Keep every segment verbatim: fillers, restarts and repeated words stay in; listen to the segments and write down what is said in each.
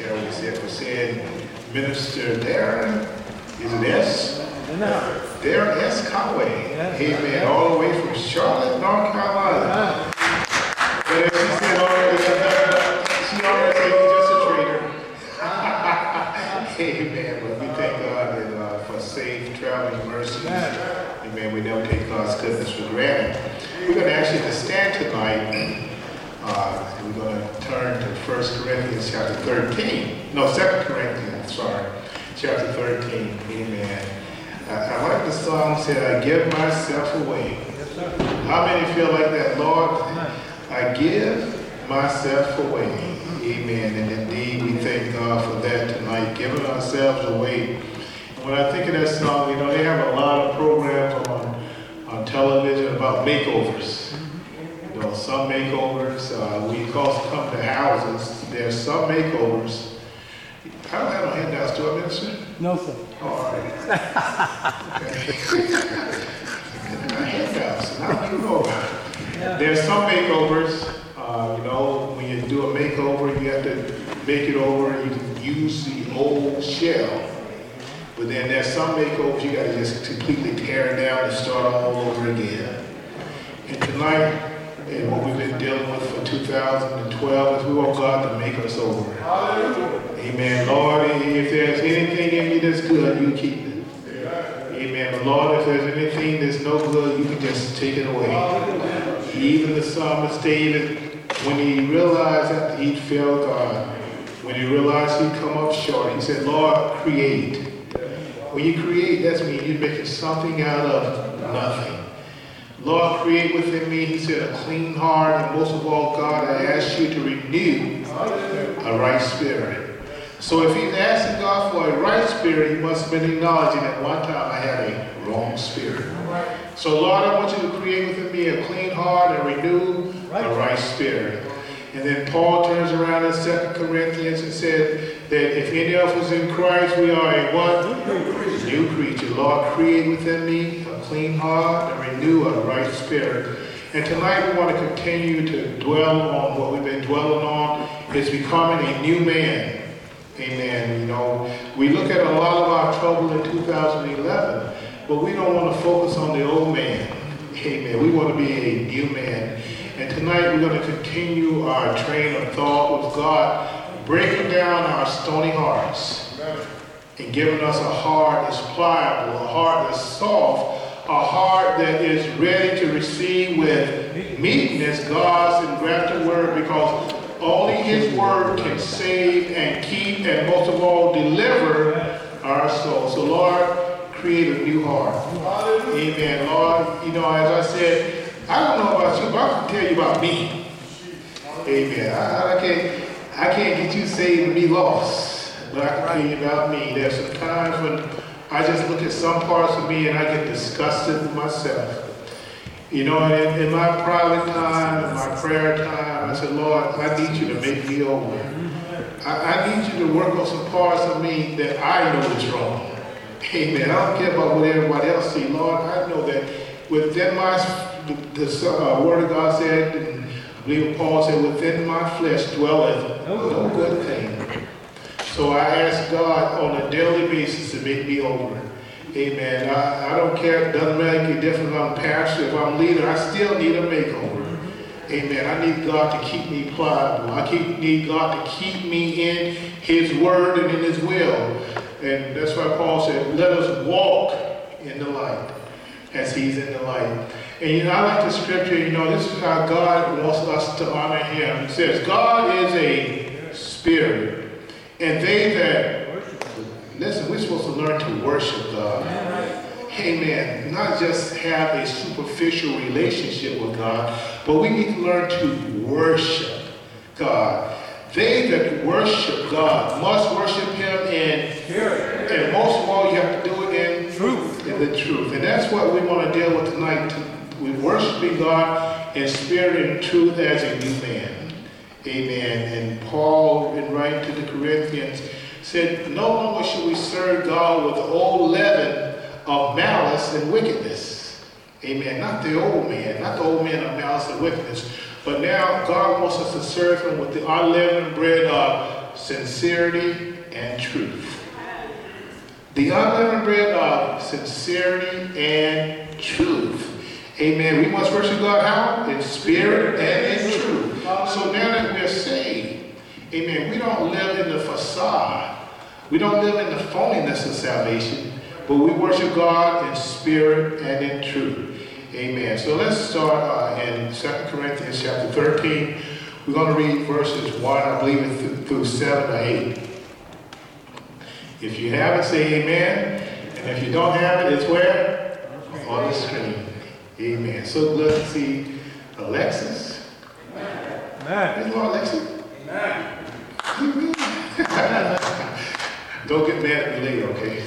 Terry said, was saying, Minister Darren, is it S? No. Darren S. Conway. Yes. Amen. All the way from Charlotte, North Carolina. But as she said already, she already said he's just a traitor. Amen. But we thank God that, uh, for safe traveling mercies. Amen. We never take God's goodness for granted. We're going to actually to stand tonight. Uh, we're going to turn to First Corinthians chapter thirteen. No, Second Corinthians, sorry. Chapter thirteen. Amen. I, I like the song said, I give myself away. Yes, sir. How many feel like that, Lord? I give myself away. Amen. And indeed, we thank God for that tonight, giving ourselves away. And when I think of that song, you know, they have a lot of programs on, on television about makeovers. You know, some makeovers, uh, we call come to houses. There's some makeovers. I don't have no handouts, do I, Minister? No, sir. Oh, all right. Okay. Handouts, and I don't even know about it. Yeah. There's some makeovers, uh, you know, when you do a makeover, you have to make it over. You can use the old shell. But then there's some makeovers you got to just completely tear it down and start all over again. And tonight, and what we've been dealing with for two thousand twelve is we want God to make us over. Amen. Lord, if there's anything in me that's good, you keep it. Amen. But Lord, if there's anything that's no good, you can just take it away. Even the psalmist David, when he realized that he failed God, when he realized he'd come up short, he said, Lord, create. When you create, that means you're making something out of nothing. Lord, create within me, he said, a clean heart, and most of all, God, I ask you to renew a right spirit. So if he's asking God for a right spirit, he must have been acknowledging at one time I had a wrong spirit. So Lord, I want you to create within me a clean heart and renew a right spirit. And then Paul turns around in Second Corinthians and said that if any of us in Christ, we are a what? New creature. Lord, create within me a clean heart and renew a right spirit. And tonight we want to continue to dwell on what we've been dwelling on. It's becoming a new man. Amen. You know, we look at a lot of our trouble in two thousand eleven, but we don't want to focus on the old man. Amen. We want to be a new man. And tonight we're going to continue our train of thought with God, breaking down our stony hearts and giving us a heart that's pliable, a heart that's soft, a heart that is ready to receive with meekness God's engrafted word, because only his word can save and keep and most of all deliver our soul. So Lord, create a new heart. Amen. Lord, you know, as I said, I don't know about you, but I can tell you about me. Amen. I, I can't I can't get you saved and be lost, but I can tell you about me. There's some times when I just look at some parts of me and I get disgusted with myself. You know, in, in my private time, in my prayer time, I said, Lord, I need you to make me over. I, I need you to work on some parts of me that I know is wrong. Amen. I don't care about what everybody else sees. Lord, I know that within my, the, the uh, word of God said, and I believe Paul said, within my flesh dwelleth no good thing. So I ask God on a daily basis to make me over. Amen. I, I don't care. It doesn't make any difference if I'm pastor, if I'm leader. I still need a makeover. Amen. I need God to keep me pliable. I keep, need God to keep me in his word and in his will. And that's why Paul said, let us walk in the light as he's in the light. And you know, I like the scripture, you know, this is how God wants us to honor him. It says, God is a spirit. And they that, listen, we're supposed to learn to worship God. Amen. Not just have a superficial relationship with God, but we need to learn to worship God. They that worship God must worship him in spirit. And most of all, you have to do it in truth. In the truth. And that's what we want to deal with tonight. We're worshiping God in spirit and truth as a new man. Amen. And Paul, in writing to the Corinthians, said, no longer should we serve God with the old leaven of malice and wickedness. Amen. Not the old man, not the old man of malice and wickedness, but now God wants us to serve him with the unleavened bread of sincerity and truth. The unleavened bread of sincerity and truth. Amen. We must worship God how? In spirit and in truth. So now that we're saved, amen, we don't live in the facade. We don't live in the phoniness of salvation, but we worship God in spirit and in truth. Amen. So let's start uh, in Second Corinthians chapter thirteen. We're going to read verses one, I believe, th- through seven or eight. If you have it, say amen. And if you don't have it, it's where? On the screen. Amen. So let's see Alexis. Amen. Is Lord Alexis? Amen. Don't get mad at me later, okay?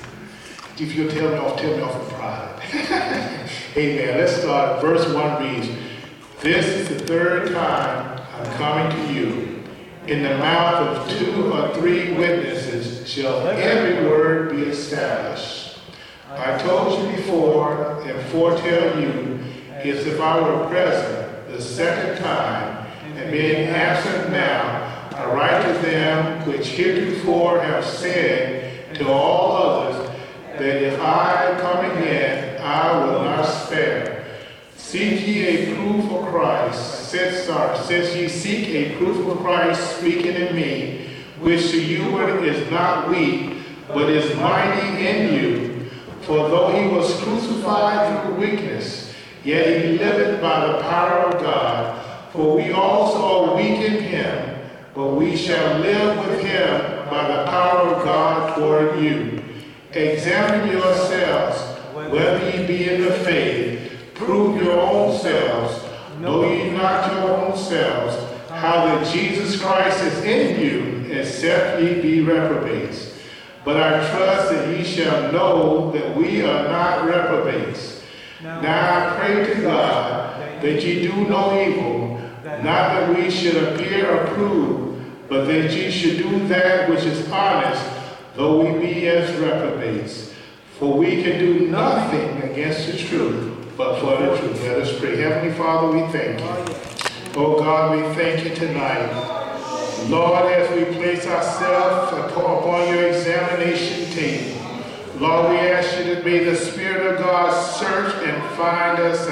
If you'll tell me off, tell me off in private. Amen. Let's start. Verse one reads, "This is the third time I'm coming to you. In the mouth of two or three witnesses shall every word be established. I told you before and foretell you, as if I were present the second time, and being absent now, I write to them which heretofore have said to all others, that if I come again, I will not spare. Seek ye a proof of Christ, since, sorry, since ye seek a proof of Christ speaking in me, which to you is not weak, but is mighty in you. For though he was crucified through weakness, yet he liveth by the power of God. For we also are weak in him, but we shall live with him by the power of God toward you. Examine yourselves, whether ye be in the faith. Prove your own selves. Know ye not your own selves, how that Jesus Christ is in you, except ye be reprobates. But I trust that ye shall know that we are not reprobates. Now I pray to God that ye do no evil, not that we should appear approved, but that ye should do that which is honest, though we be as reprobates. For we can do nothing against the truth, but for the truth. Let us pray. Heavenly Father, we thank you. Oh God, we thank you tonight. Lord, as we place ourselves upon your examination table, Lord, we ask you that may the Spirit of God search and find us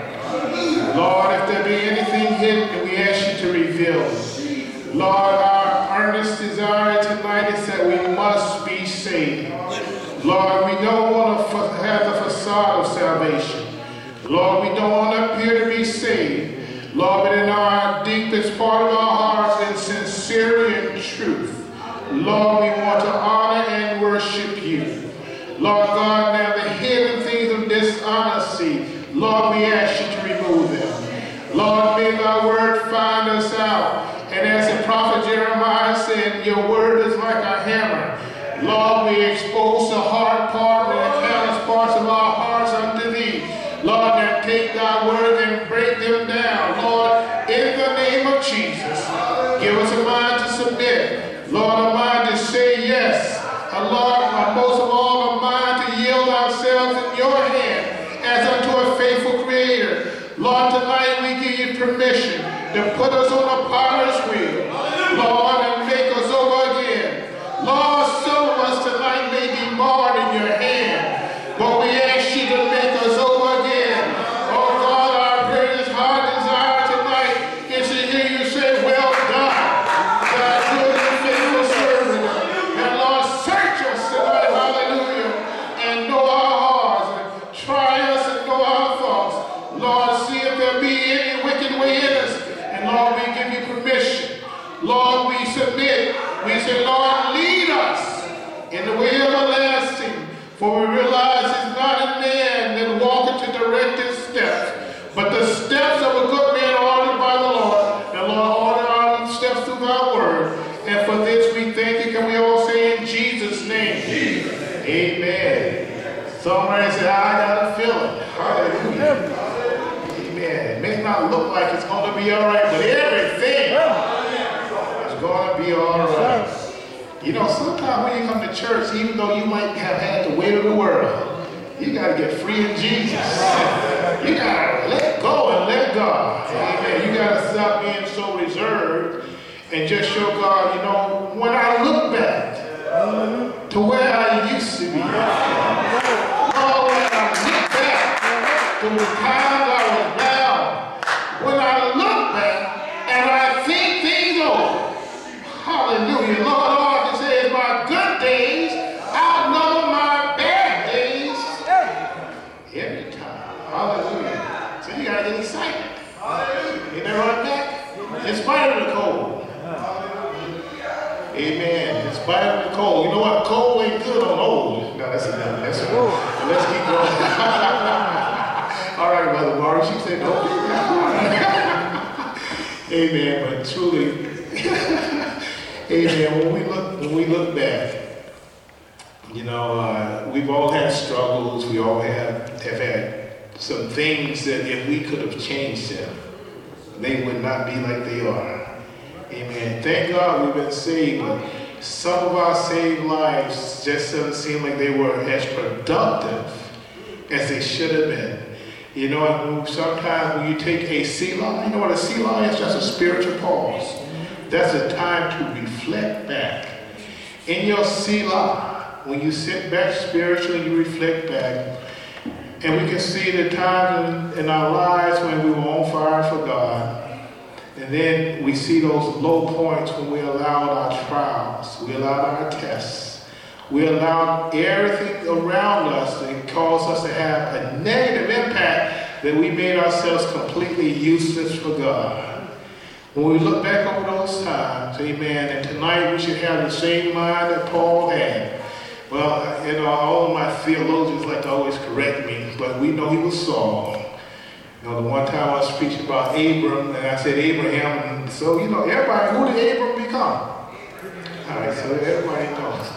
out. Lord, if there be anything hidden, we ask you to reveal it. Lord, our earnest desire tonight is that we must be saved. Lord, we don't want to have the facade of salvation. Lord, we don't want to appear to be saved. Lord, but in our deepest part of our hearts, in sincerity and truth, Lord, we want to honor and worship you. Lord God, now the hidden things of dishonesty, Lord, we ask you to remove them. Lord, may thy word find us out. And as the prophet Jeremiah said, your word is like a hammer. Lord, we expose the hard part and the callous parts of our hearts unto thee. Lord, now take thy word and break them down. Lord, in the name of Jesus, give us a mind to submit. Lord, a mind to say yes. A Lord, most of all, a mind to yield ourselves in your hand as unto a faithful creator. Lord, tonight we give you permission to put us on a potter's wheel. Lord, and make us over again. Lord, some of us tonight may be marred in your hand, but we ask you to make us over again. Oh God, our greatest heart desire tonight is to hear you say, well done, thy good and faithful servant. And Lord, search us tonight, hallelujah, and know our hearts, and try us and know our thoughts. Lord, see if there be any wicked way in us. And Lord, we give you permission. Lord, we submit. We say, Lord, lead us in the way everlasting. For we realize it's not a man that walketh to direct his steps, but the steps of a good man are ordered by the Lord. And Lord, order our steps through thy word. And for this we thank you. Can we all say in Jesus' name? Jesus. Amen. Somebody say, I got a feeling. Hallelujah. Amen. It may not look like it's going to be all right, but everything is going to be all right. You know, sometimes when you come to church, even though you might have had the weight of the world, you got to get free in Jesus. You got to let go and let God. Amen. You got to stop being so reserved and just show God, you know, when I look back to where I used to be, Lord, when I look back to the times I was down, when I look back and I think things over, hallelujah, Lord, all I can say is my good days outnumber my bad days every time. Hallelujah. So you got to get excited. Ain't that right, Mac? In spite of the cold. Amen. In spite of the cold. You know what? Cold ain't good on old. No, that's enough. That's enough. Let's keep going. All right, Mother Mara. She said, don't do that. Amen. But truly, amen. When we look, when we look back, you know, uh, we've all had struggles. We all have, have had some things that if we could have changed them, they would not be like they are. Amen. Thank God we've been saved, but some of our saved lives just doesn't seem like they were as productive as they should have been. You know, sometimes when you take a Selah, you know what a Selah is? Just a spiritual pause. That's a time to reflect back. In your Selah, when you sit back spiritually, you reflect back, and we can see the times in, in our lives when we were on fire for God. And then we see those low points when we allowed our trials, we allowed our tests, we allowed everything around us that caused us to have a negative impact that we made ourselves completely useless for God. When we look back over those times, amen, and tonight we should have the same mind that Paul had. Well, you know, all of my theologians like to always correct me, but we know he was Saul. You know, the one time I was preaching about Abram, and I said Abraham, and so, you know, everybody, who did Abram become? All right, so everybody knows.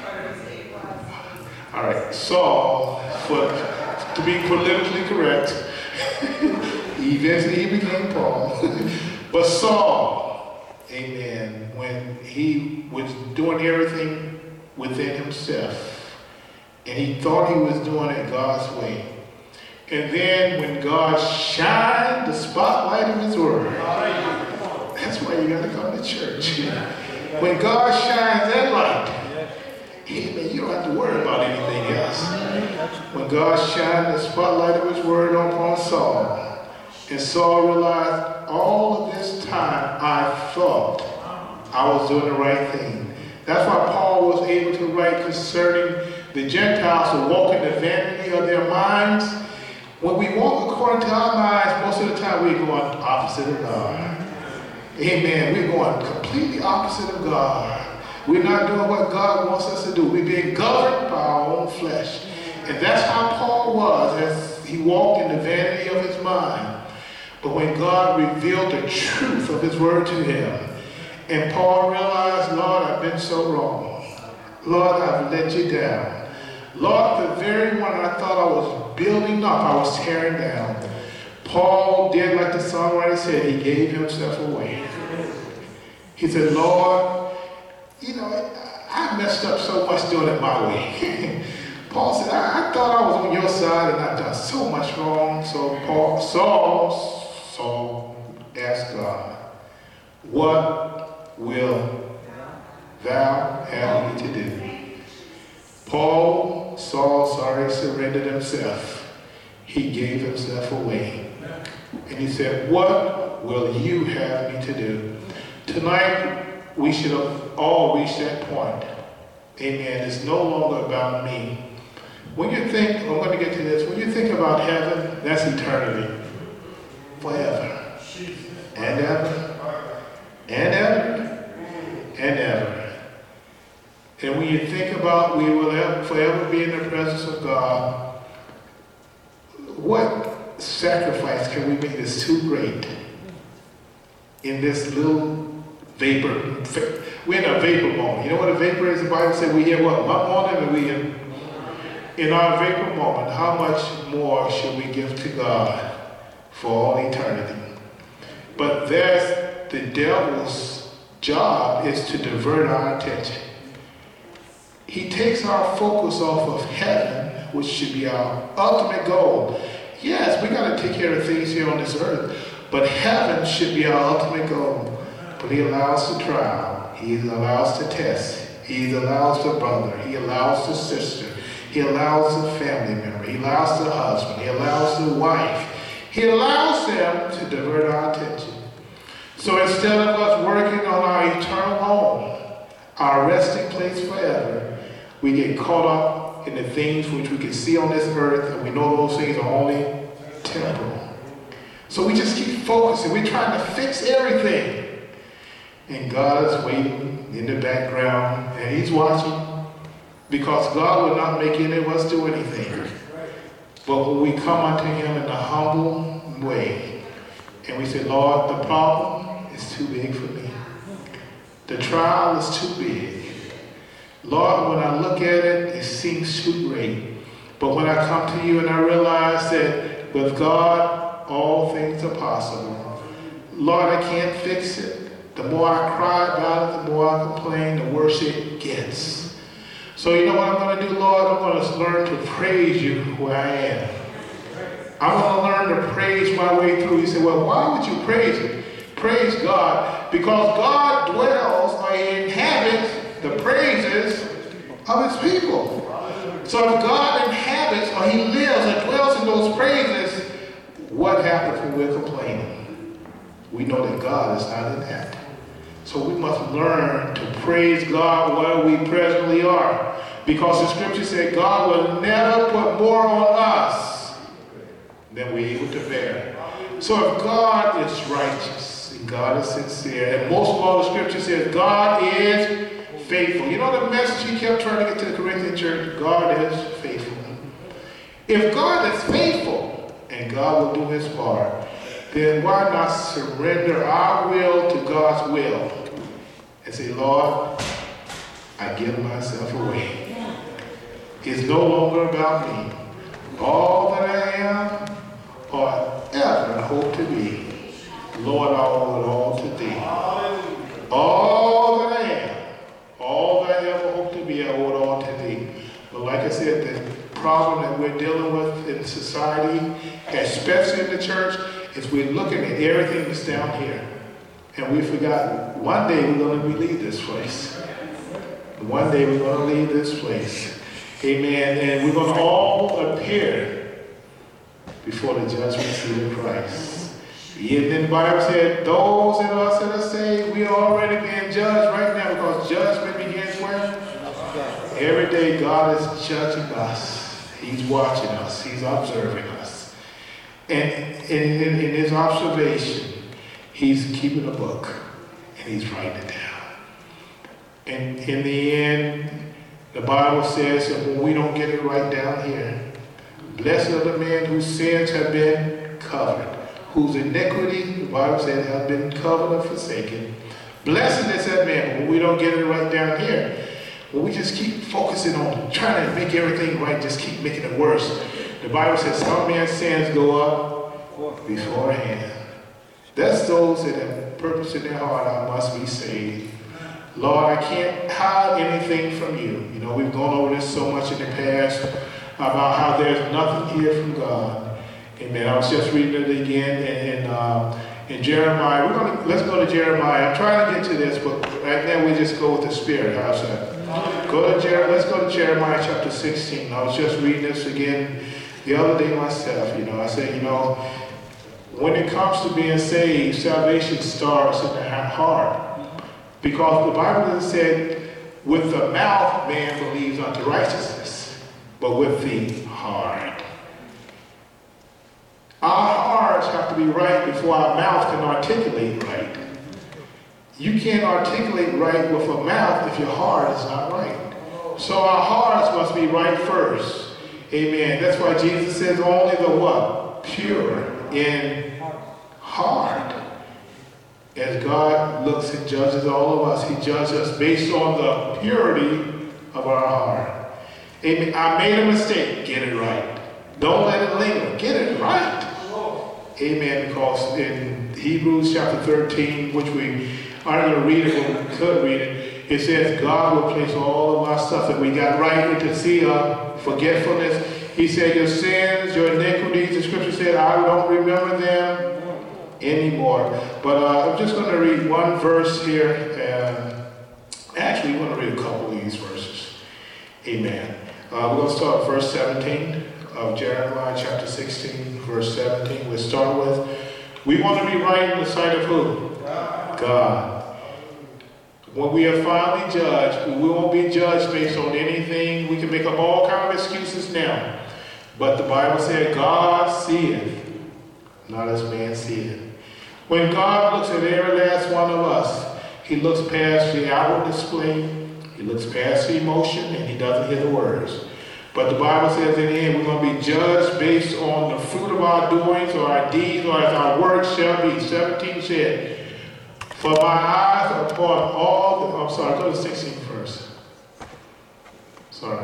All right, Saul, for, to be politically correct, eventually he became Paul. But Saul, amen, when he was doing everything within himself, and he thought he was doing it God's way. And then when God shined the spotlight of his word, that's why you got to come to church. When God shines that light, amen, you don't have to worry about anything else. When God shined the spotlight of his word upon Saul, and Saul realized all of this time I thought I was doing the right thing. That's why Paul was able to write concerning the Gentiles who walk in the vanity of their minds. When we walk according to our minds, most of the time we're going opposite of God. Amen. We're going completely opposite of God. We're not doing what God wants us to do. We're being governed by our own flesh. And that's how Paul was as he walked in the vanity of his mind. But when God revealed the truth of his word to him, and Paul realized, Lord, I've been so wrong. Lord, I've let you down. Lord, the very one I thought I was building up, I was tearing down. Paul did like the songwriter said, he gave himself away. He said, Lord, you know, I messed up so much doing it my way. Paul said, I, I thought I was on your side and I've done so much wrong. So Paul, Saul, Saul asked God, what will thou have me to do? Paul, Saul, sorry, surrendered himself. He gave himself away. And he said, what will you have me to do? Tonight, we should have all reached that point. Amen. It's no longer about me. When you think, I'm going to get to this, when you think about heaven, that's eternity. Forever. And ever. And ever. And ever. And when you think about we will forever be in the presence of God, what sacrifice can we make that's too great in this little vapor? We're in a vapor moment. You know what a vapor is? The Bible said we hear what? One morning and we in, in our vapor moment, how much more should we give to God for all eternity? But there's the devil's job is to divert our attention. He takes our focus off of heaven, which should be our ultimate goal. Yes, we got to take care of things here on this earth, but heaven should be our ultimate goal. But he allows the trial. He allows the test. He allows the brother. He allows the sister. He allows the family member. He allows the husband. He allows the wife. He allows them to divert our attention. So instead of us working on our eternal home, our resting place forever, we get caught up in the things which we can see on this earth, and we know those things are only temporal. So we just keep focusing. We're trying to fix everything. And God is waiting in the background, and he's watching, because God will not make any of us do anything. But when we come unto him in a humble way, and we say, Lord, the problem is too big for me. The trial is too big. Lord, when I look at it, it seems too great. But when I come to you and I realize that with God, all things are possible. Lord, I can't fix it. The more I cry about it, the more I complain, the worse it gets. So you know what I'm going to do, Lord? I'm going to learn to praise you where I am. I'm going to learn to praise my way through. You say, well, why would you praise him? Praise God, because God dwells or he inhabits the praises of his people. So if God inhabits or he lives or dwells in those praises, what happens when we're complaining? We know that God is not in that. So we must learn to praise God where we presently are. Because the scripture said God will never put more on us than we're able to bear. So if God is righteous and God is sincere, and most of all the scripture says God is faithful. You know the message he kept trying to get to the Corinthian church? God is faithful. If God is faithful and God will do his part, then why not surrender our will to God's will and say, Lord, I give myself away. It's no longer about me. All that I am or ever hope to be, Lord, I owe it all to thee. All that I am, all that I ever hope to be, I owe it all to thee. But like I said, the problem that we're dealing with in society, especially in the church, is we're looking at everything that's down here. And we forgot one day we're going to leave this place. One day we're going to leave this place. Amen. And we're going to all appear before the judgment seat of Christ. And then the Bible said, those of us that are saved, we are already being judged right now, because judgment begins where? Every day God is judging us. He's watching us. He's observing us. And in, in, in his observation, he's keeping a book and he's writing it down. And in the end, the Bible says that when we don't get it right down here, blessed are the men whose sins have been covered, whose iniquity, the Bible says, have been covered and forsaken. Blessed is that man, but when we don't get it right down here, when we just keep focusing on trying to make everything right, just keep making it worse. The Bible says some men's sins go up beforehand. That's those that have purpose in their heart, I must be saved. Lord, I can't hide anything from you. You know, we've gone over this so much in the past about how there's nothing here from God. Amen. I was just reading it again in, in, uh, in Jeremiah. We're gonna, let's go to Jeremiah. I'm trying to get to this, but right now we just go with the Spirit. How's that? Go to Jer- let's go to Jeremiah chapter sixteen. I was just reading this again the other day myself. You know, I said, you know, when it comes to being saved, salvation starts in the heart. Because the Bible has said, with the mouth man believes unto righteousness, but with the heart. Our hearts have to be right before our mouth can articulate right. You can't articulate right with a mouth if your heart is not right. So our hearts must be right first. Amen. That's why Jesus says only the what? Pure in heart. As God looks and judges all of us, he judges us based on the purity of our heart. Amen. I made a mistake. Get it right. Don't let it linger. Get it right. Amen. Because in Hebrews chapter thirteen, which we aren't going to read it, but we could read it, it says God will place all of our stuff that we got right into sea of forgetfulness. He said your sins, your iniquities, the scripture said, I don't remember them anymore. But uh, I'm just going to read one verse here. And Actually, we're going to read a couple of these verses. Amen. Uh, we're going to start at verse seventeen of Jeremiah chapter sixteen, verse seventeen. We'll start with, we want to be right in the sight of who? God. God. When we are finally judged, we won't be judged based on anything. We can make up all kinds of excuses now. But the Bible said, God seeth, not as man seeth. When God looks at every last one of us, he looks past the outward display, he looks past the emotion, and he doesn't hear the words. But the Bible says in the end, we're going to be judged based on the fruit of our doings or our deeds, or as our works shall be. seventeen said, for my eyes are upon all the, I'm sorry, go to sixteen first. Sorry.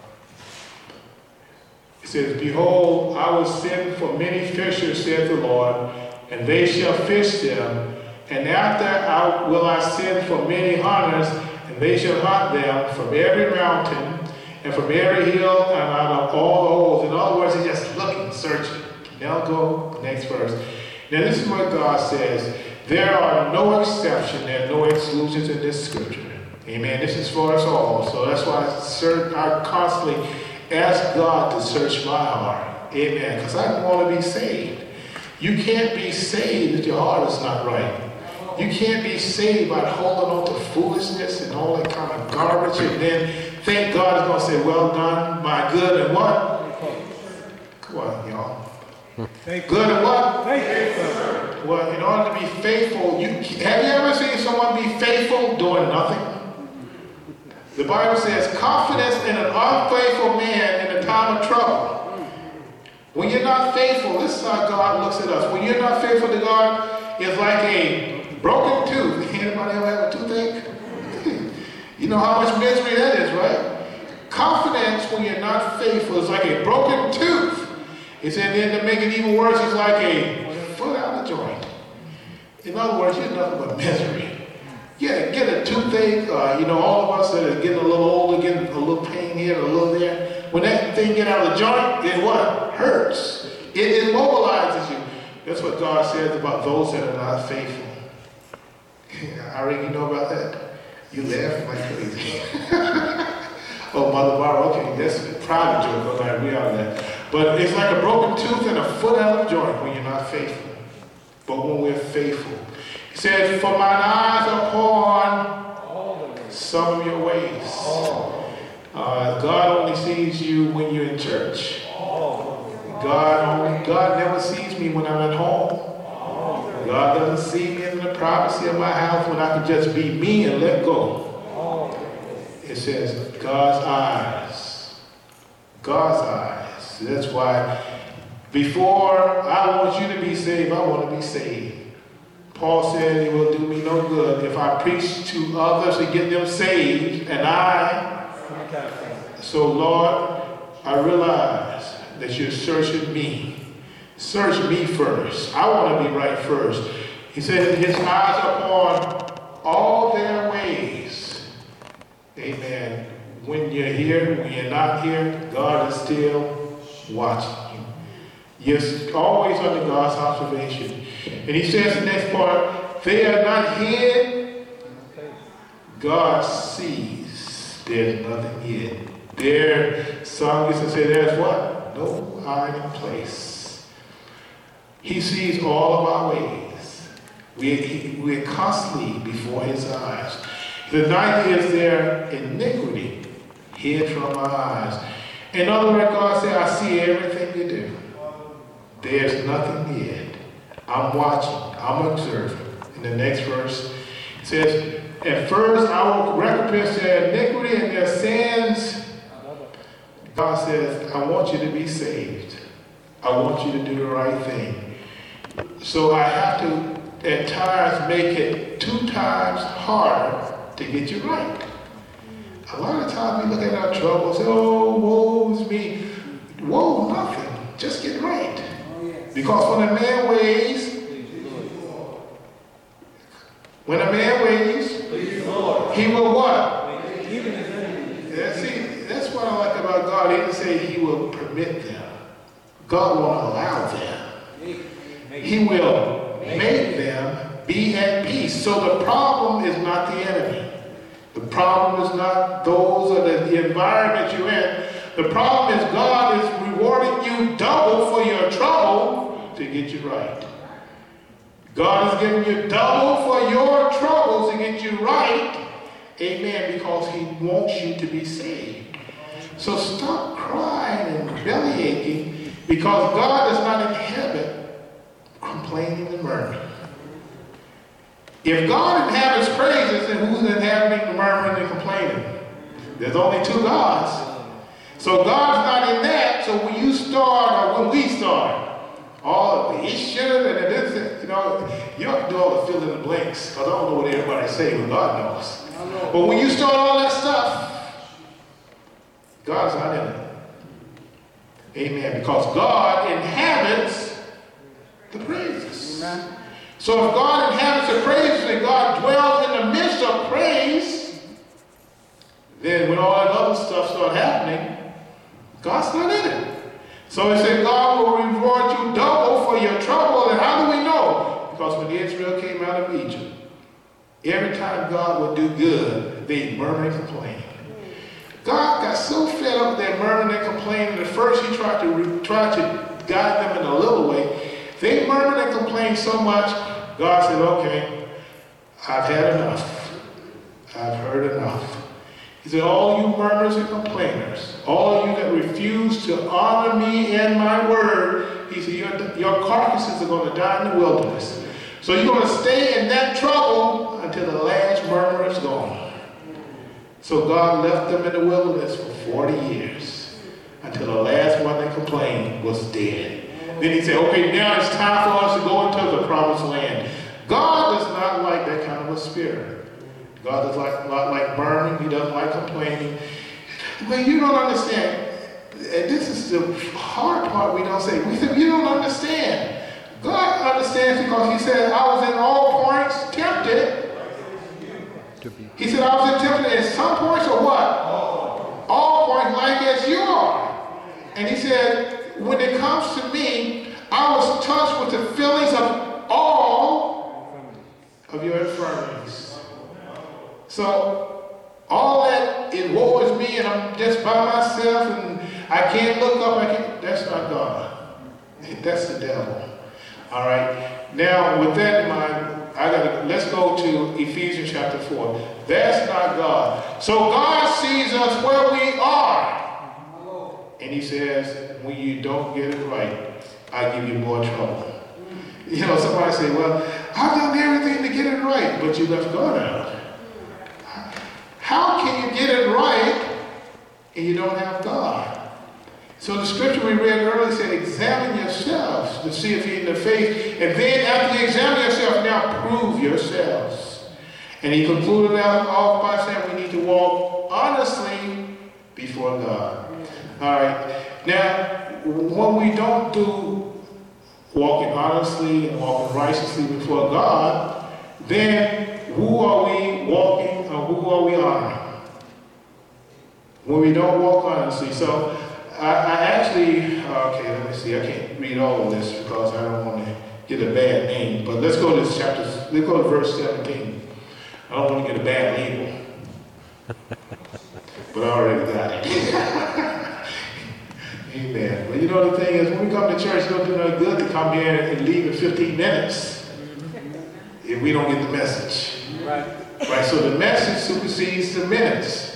It says, behold, I will send for many fishers, saith the Lord, and they shall fish them. And after I will I send for many hunters, and they shall hunt them from every mountain and from every hill and out of all the holes. In other words, they're just looking, searching. Now go, next verse. Now this is what God says. There are no exceptions, there are no exclusions in this scripture. Amen. This is for us all. So that's why I constantly ask God to search my heart. Amen. Because I want to be saved. You can't be saved if your heart is not right. You can't be saved by holding on to foolishness and all that kind of garbage and then think God is going to say, well done, my good and what? Come on, y'all. Good and what? Faithful. Well, in order to be faithful, you have you ever seen someone be faithful doing nothing? The Bible says, confidence in an unfaithful man in a time of trouble. When you're not faithful, this is how God looks at us. When you're not faithful to God, it's like a broken tooth. Anybody ever have a toothache? You know how much misery that is, right? Confidence when you're not faithful is like a broken tooth. He said, then to make it even worse, it's like a foot out of joint. In other words, you're nothing but misery. Yeah, get a toothache. Uh, you know, all of us that are getting a little older, getting a little pain here, a little there. When that thing get out of the joint, it what? Hurts. It immobilizes you. That's what God says about those that are not faithful. I reckon you know about that. You laugh like crazy. Oh, Mother Barbara, okay, that's a private joke, because I agree on that. But it's like a broken tooth and a foot out of joint when you're not faithful. But when we're faithful. He says, for mine eyes are upon some of your ways. Uh, God only sees you when you're in church. God only, God never sees me when I'm at home. God doesn't see me in the privacy of my house when I can just be me and let go. It says God's eyes. God's eyes. That's why before I want you to be saved, I want to be saved. Paul said it will do me no good if I preach to others to get them saved and I. So Lord, I realize that you're searching me. Search me first. I want to be right first. He said his eyes are upon all their ways. Amen. When you're here, when you're not here, God is still watching you. You're always under God's observation. And he says the next part, they are not hid. God sees. There's nothing hid. Their song used to say, there's what? No hiding place. He sees all of our ways. We, we're constantly before his eyes. The ninth is their iniquity hid from my eyes. In other words, God said, I see everything you do. There's nothing hid. I'm watching. I'm observing. In the next verse, it says, at first I will recompense their iniquity and their sins. God says, I want you to be saved. I want you to do the right thing. So I have to, at times, make it two times harder to get you right. A lot of times we look at our trouble and say, oh, woe is me. Woe, nothing. Just get right. Because when a man weighs, when a man weighs, he will what? Yeah, see, that's what I like about God. He didn't say he will permit them. God won't allow them. He will make them be at peace. So the problem is not the enemy. The problem is not those or the, the environment you're in. The problem is God is rewarding you double for your trouble to get you right. God is giving you double for your troubles to get you right. Amen. Because he wants you to be saved. So stop crying and belly aching, because God does not inhabit complaining and murmuring. If God inhabits praises, then who's inhabiting the murmuring and complaining? There's only two gods. So God's not in that. So when you start, or when we start, all of it, he should have, and it isn't, you know, you don't have to do all the fill in the blanks, because I don't know what everybody say, but God knows. But when you start all that stuff, God's not in it. Amen. Because God inhabits the praises. Amen. So if God inhabits the praises and God dwells in the midst of praise, then when all that other stuff starts happening, God's not in it. So he said God will reward you double for your trouble. And how do we know? Because when Israel came out of Egypt, every time God would do good, they murmured and complained. God got so fed up with their murmuring and complaining. At first he tried to re- try to guide them in a little way. They murmured and complained so much, God said, okay, I've had enough. I've heard enough. He said, all you murmurers and complainers, all of you that refuse to honor me and my word, he said, your, your carcasses are going to die in the wilderness. So you're going to stay in that trouble until the last murmur is gone. So God left them in the wilderness for forty years until the last one that complained was dead. Then he said, okay, now it's time for us to go into the promised land. God does not like that kind of a spirit. God does not like, like murmuring. He doesn't like complaining. But you don't understand. And this is the hard part we don't say. We say, you don't understand. God understands because he said, I was in all points tempted. He said, I was tempted at some points or what? All, all points like as you are. And he said, when it comes to me, I was touched with the feelings of all of your infirmities. So all that, it woe is me and I'm just by myself and I can't look up, I can't, that's not God. That's the devil. All right. Now, with that in mind, I gotta let's go to Ephesians chapter four. That's not God. So God sees us where we are. And he says, when you don't get it right, I give you more trouble. You know, somebody say, well, I've done everything to get it right, but you left God out. How can you get it right and you don't have God? So the scripture we read earlier said, examine yourselves to see if you're in the faith. And then after you examine yourself, now prove yourselves. And he concluded out off by saying we need to walk honestly before God. All right. Now, when we don't do walking honestly and walking righteously before God, then who are we walking or who are we honoring? When we don't walk honestly. So, I, I actually, okay, let me see, I can't read all of this because I don't want to get a bad name, but let's go to this chapter, let's go to verse seventeen. I don't want to get a bad label, but I already got it. Amen. But you know the thing is, when we come to church, it don't do no good to come here and leave in fifteen minutes if we don't get the message. Right. Right, so the message supersedes the minutes.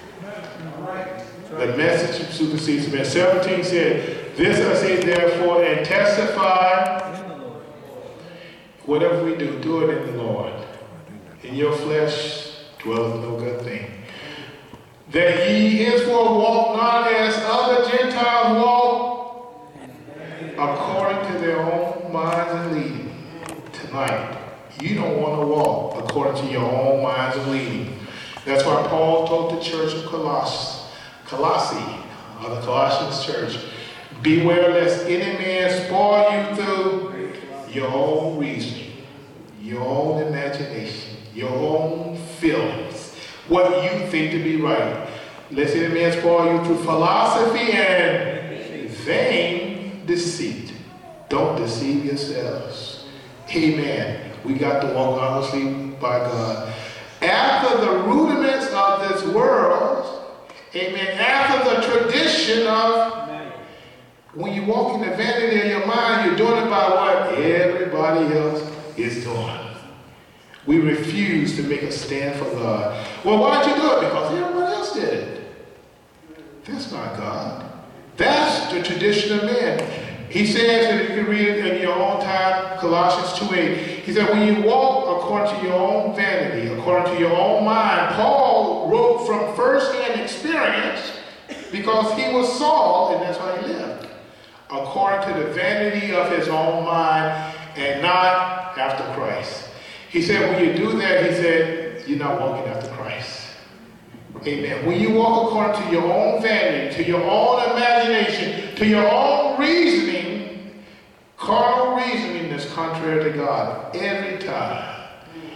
The message supersedes the minutes. seventeen said, this I say therefore and testify, whatever we do, do it in the Lord. In your flesh dwelleth no good thing. That ye henceforth walk not as other Gentiles walk, according to their own minds and leading. Tonight, you don't want to walk according to your own minds and leading. That's why Paul told the church of Colossus, Colossae, or the Colossians church, beware lest any man spoil you through your own reasoning, your own imagination, your own feelings, what you think to be right. Lest any man spoil you through philosophy and vain deceit. Don't deceive yourselves. Amen. We got to walk honestly by God. after the rudiments of this world, amen, after the tradition of, when you walk in the vanity of your mind, you're doing it by what everybody else is doing. We refuse to make a stand for God. Well, why don't you do it? Because everybody else did it. That's not God. That's the tradition of men. He says, and you can read it in your own time, Colossians two eight. He said, when you walk according to your own vanity, according to your own mind, Paul wrote from first-hand experience because he was Saul, and that's how he lived. According to the vanity of his own mind and not after Christ. He said, when you do that, he said, you're not walking after Christ. Amen. When you walk according to your own vanity, to your own imagination, to your own reasoning, carnal reasoning is contrary to God every time.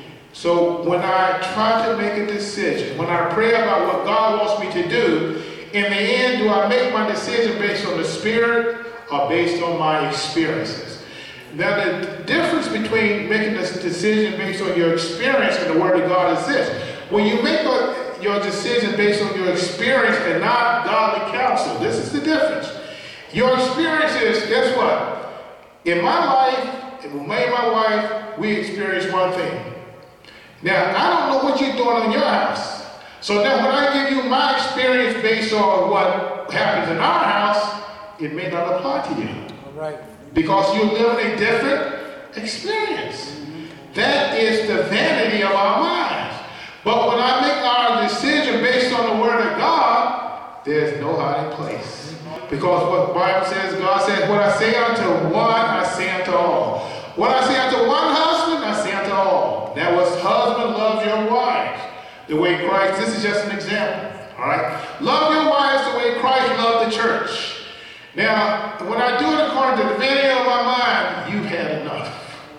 So when I try to make a decision, when I pray about what God wants me to do, in the end, do I make my decision based on the Spirit or based on my experiences? Now, the difference between making a decision based on your experience and the Word of God is this. When you make a your decision based on your experience and not godly counsel. This is the difference. Your experience is, guess what? In my life, with me and my wife, we experience one thing. Now, I don't know what you're doing in your house. So now when I give you my experience based on what happens in our house, it may not apply to you. All right. Because you're living a different experience. Mm-hmm. That is the vanity of our minds. But when I make our decision based on the Word of God, there's no hiding place. Because what the Bible says, God says, what I say unto one, I say unto all. What I say unto one husband, I say unto all. That was husband, love your wives. The way Christ, this is just an example. All right? Love your wives the way Christ loved the church. Now, when I do it according to the vanity of my mind, you've had enough.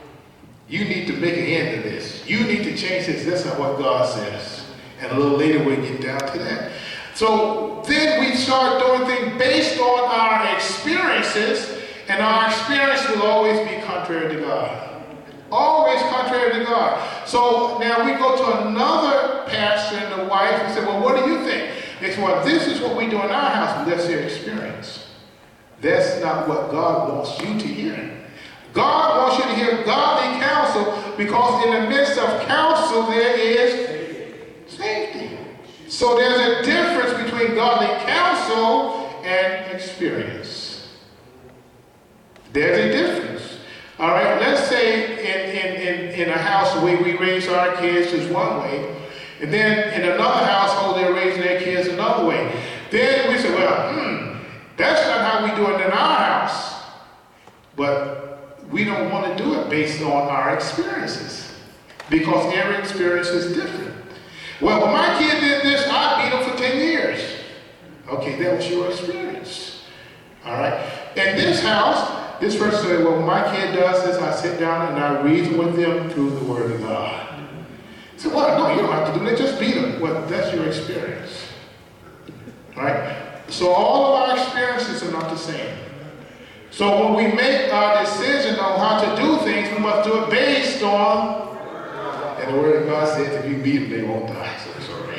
You need to make an end of this. You need to change this. That's not what God says. And a little later we'll get down to that. So then we start doing things based on our experiences, and our experience will always be contrary to God. Always contrary to God. So now we go to another pastor and the wife and say, well, what do you think? They say, well, this is what we do in our house. That's their experience. That's not what God wants you to hear. God wants you to hear godly counsel, because in the midst of counsel there is safety. So there's a difference between godly counsel and experience. There's a difference. All right, let's say in, in, in, in a house the way we raise our kids is one way, and then in another household they're raising their kids another way. Then we say, well, hmm, that's not how we do it in our house. But we don't want to do it based on our experiences, because every experience is different. Well, when my kid did this, I beat him for ten years. Okay, that was your experience. All right. In this house, this person said, well, when my kid does this, I sit down and I reason with them through the Word of God. I said, well, no, you don't have to do that. Just beat them. Well, that's your experience. All right. So all of our experiences are not the same. So when we make our decision on how to do things, we must do it based on, and the Word of God says if you beat them, they won't die. So it's all right.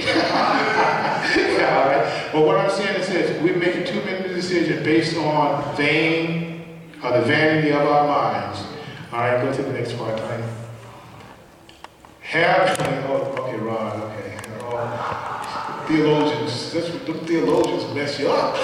Yeah, all right. But what I'm saying is this, we're making too many decisions based on vain, or the vanity of our minds. All right, go to the next part, Tony. Have, oh, okay, Ron, okay. Oh, theologians, that's what the theologians mess you up.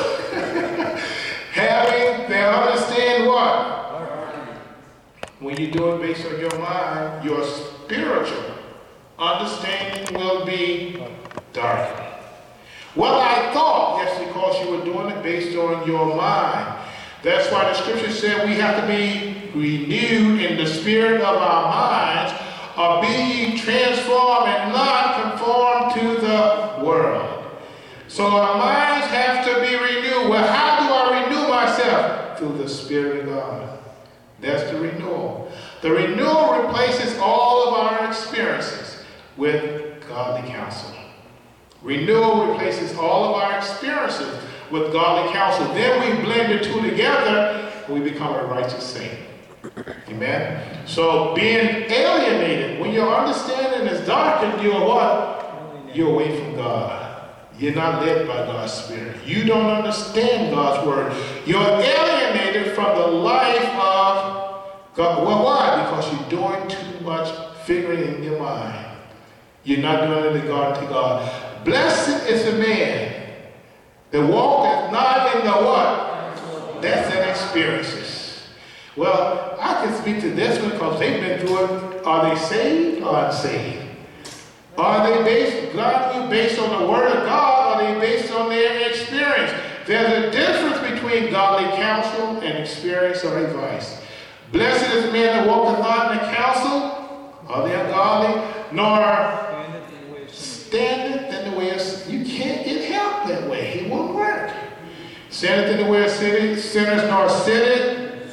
Having, they understand what? When you do it based on your mind, your spiritual understanding will be darkened. Well, I thought, yes, because you were doing it based on your mind. That's why the scripture said we have to be renewed in the spirit of our minds, or be transformed and not conformed to the world. So our minds have to be renewed. Well, how do I renew myself? Through the Spirit of God. That's the renewal. The renewal replaces all of our experiences with godly counsel. Renewal replaces all of our experiences with godly counsel. Then we blend the two together and we become a righteous saint. Amen. So being alienated, when your understanding is darkened, you're what? You're away from God. You're not led by God's Spirit. You don't understand God's word. You're alienated from the life of God. Well, why? Because you're doing too much figuring in your mind. You're not doing it in regard to God. Blessed is the man that walketh not in the what? That's an experiences. Well, I can speak to this one because they've been through it. Are they saved or unsaved? Are they based, godly based on the word of God, or are they based on their experience? There's a difference between godly counsel and experience or advice. Blessed is the man that walketh not in the counsel of the ungodly, nor standeth in the way of sin. You can't get help that way. It won't work. Standeth in the way of sinners, nor sitteth,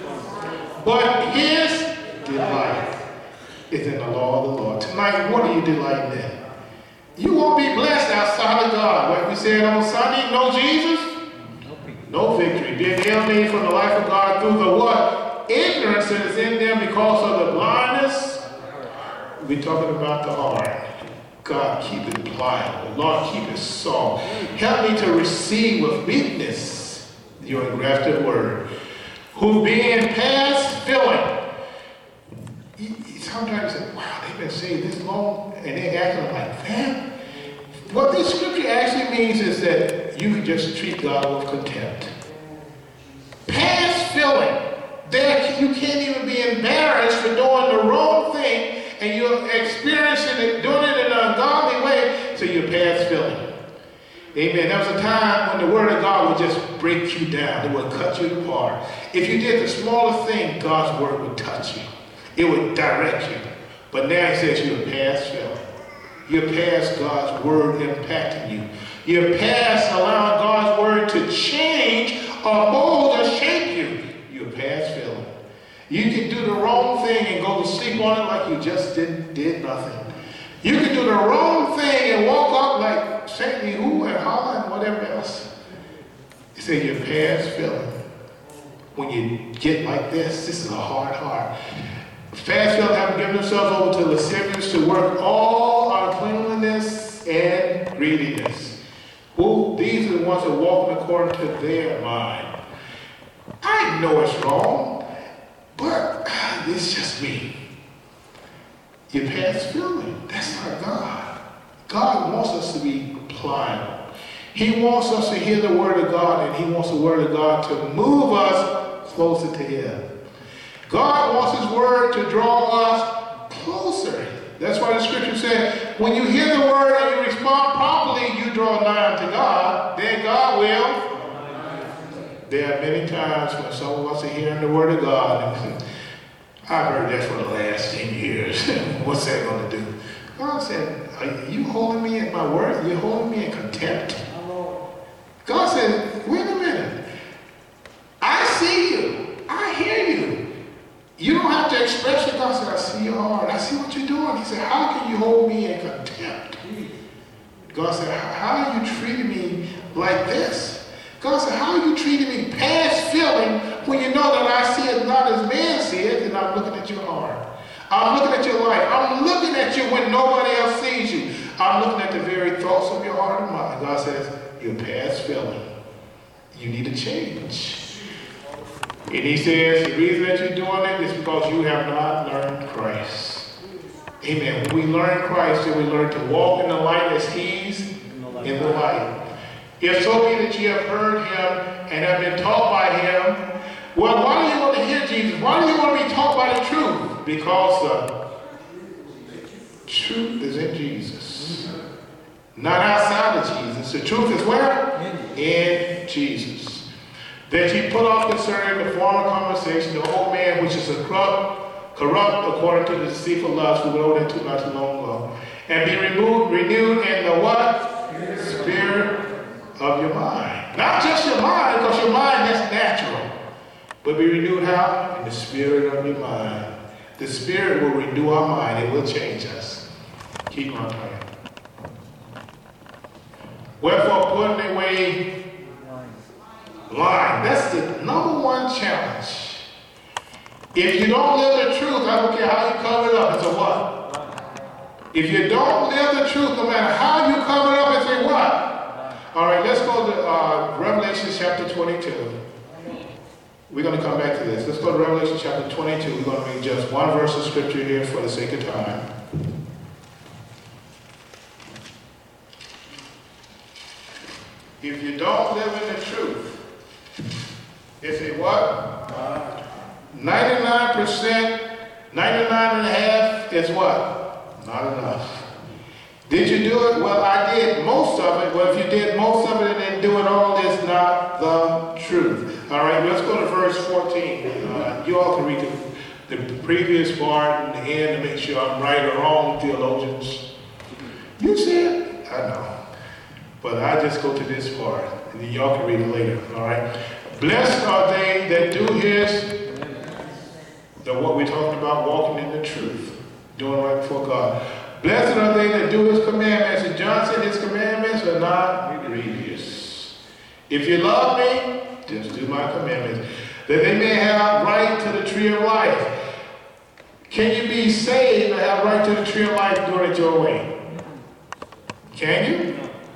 but his delight is in the law of the Lord. Tonight, what are you delighting in? You won't be blessed outside of God. Like we said on Sunday, no Jesus, no victory. Being alienated from the life of God through the what? Ignorance that is in them because of the blindness. We're talking about the heart. God, keep it pliable. Lord, keep it soft. Help me to receive with meekness your engrafted word. Who being past filling. Sometimes you say, wow, they've been saved this long and they're acting like that. What this scripture actually means is that you just treat God with contempt. Past filling. There, you can't even be embarrassed for doing the wrong thing and you're experiencing it, doing it in an ungodly way, so you're past filling. Amen. There was a time when the word of God would just break you down. It would cut you apart. If you did the smallest thing, God's word would touch you. It would direct you. But now he says you're past filling. You're past God's word impacting you. You're past allowing God's word to change or mold or shape you. You're past filling. You can do the wrong thing and go to sleep on it like you just didn't did nothing. You can do the wrong thing and walk up like Saint who and holler and whatever else. He said you're past filling. When you get like this, this is a hard heart. Fast filling have given themselves over to lascivious to work all uncleanliness and greediness. Who these are the ones that walk according to their mind. I know it's wrong, but it's just me. You're past filling. That's not God. God wants us to be pliable. He wants us to hear the word of God, and he wants the word of God to move us closer to him. God wants his word to draw us closer. That's why the scripture said, when you hear the word and you respond properly, you draw nigh unto God, then God will. There are many times when some of us are hearing the word of God, and I've heard that for the last ten years. What's that going to do? God said, are you holding me in my word? You're holding me in contempt? God said, wait a minute. I see you. I hear you. You don't have to express it. God said, I see your heart. I see what you're doing. He said, how can you hold me in contempt? God said, how are you treating me like this? God said, how are you treating me past filling when you know that I see it not as man see it, and I'm looking at your heart. I'm looking at your life. I'm looking at you when nobody else sees you. I'm looking at the very thoughts of your heart and mind. God says, you're past filling. You need to change. And he says, the reason that you're doing it is because you have not learned Christ. Amen. When we learn Christ, then we learn to walk in the light as he's in the light. If so be that you have heard him and have been taught by him, well, why do you want to hear Jesus? Why do you want to be taught by the truth? Because the truth is in Jesus. Not outside of Jesus. The truth is where? In Jesus. That ye put off concerning the former conversation, the old man which is a corrupt, corrupt according to the deceitful lust we wrote into not too long ago, and be removed, renewed in the what? Spirit. Spirit of your mind. Not just your mind, because your mind that's natural. But be renewed how? In the spirit of your mind. The spirit will renew our mind. It will change us. Keep on praying. Wherefore, putting away lying. That's the number one challenge. If you don't live the truth, I don't care how you cover it up, it's a what? If you don't live the truth, no matter how you cover it up, it's a what? All right, let's go to uh, Revelation chapter twenty-two. We're going to come back to this. Let's go to Revelation chapter twenty-two. We're going to read just one verse of scripture here for the sake of time. If you don't live in the truth, it's a what? ninety-nine percent, ninety-nine and a half is what? Not enough. Did you do it? Well, I did most of it. Well, if you did most of it and didn't do it all, it's not the truth. All right, let's go to verse fourteen. Uh, you all can read the, the previous part and the end to make sure I'm right or wrong, theologians. You see it? I know. But I just go to this part, and then y'all can read it later, all right? Blessed are they that do his, the what we're talking about, walking in the truth, doing right before God. Blessed are they that do his commandments. And John said his commandments are not grievous. If you love me, just do my commandments, that they may have right to the tree of life. Can you be saved and have right to the tree of life doing it your way? Can you?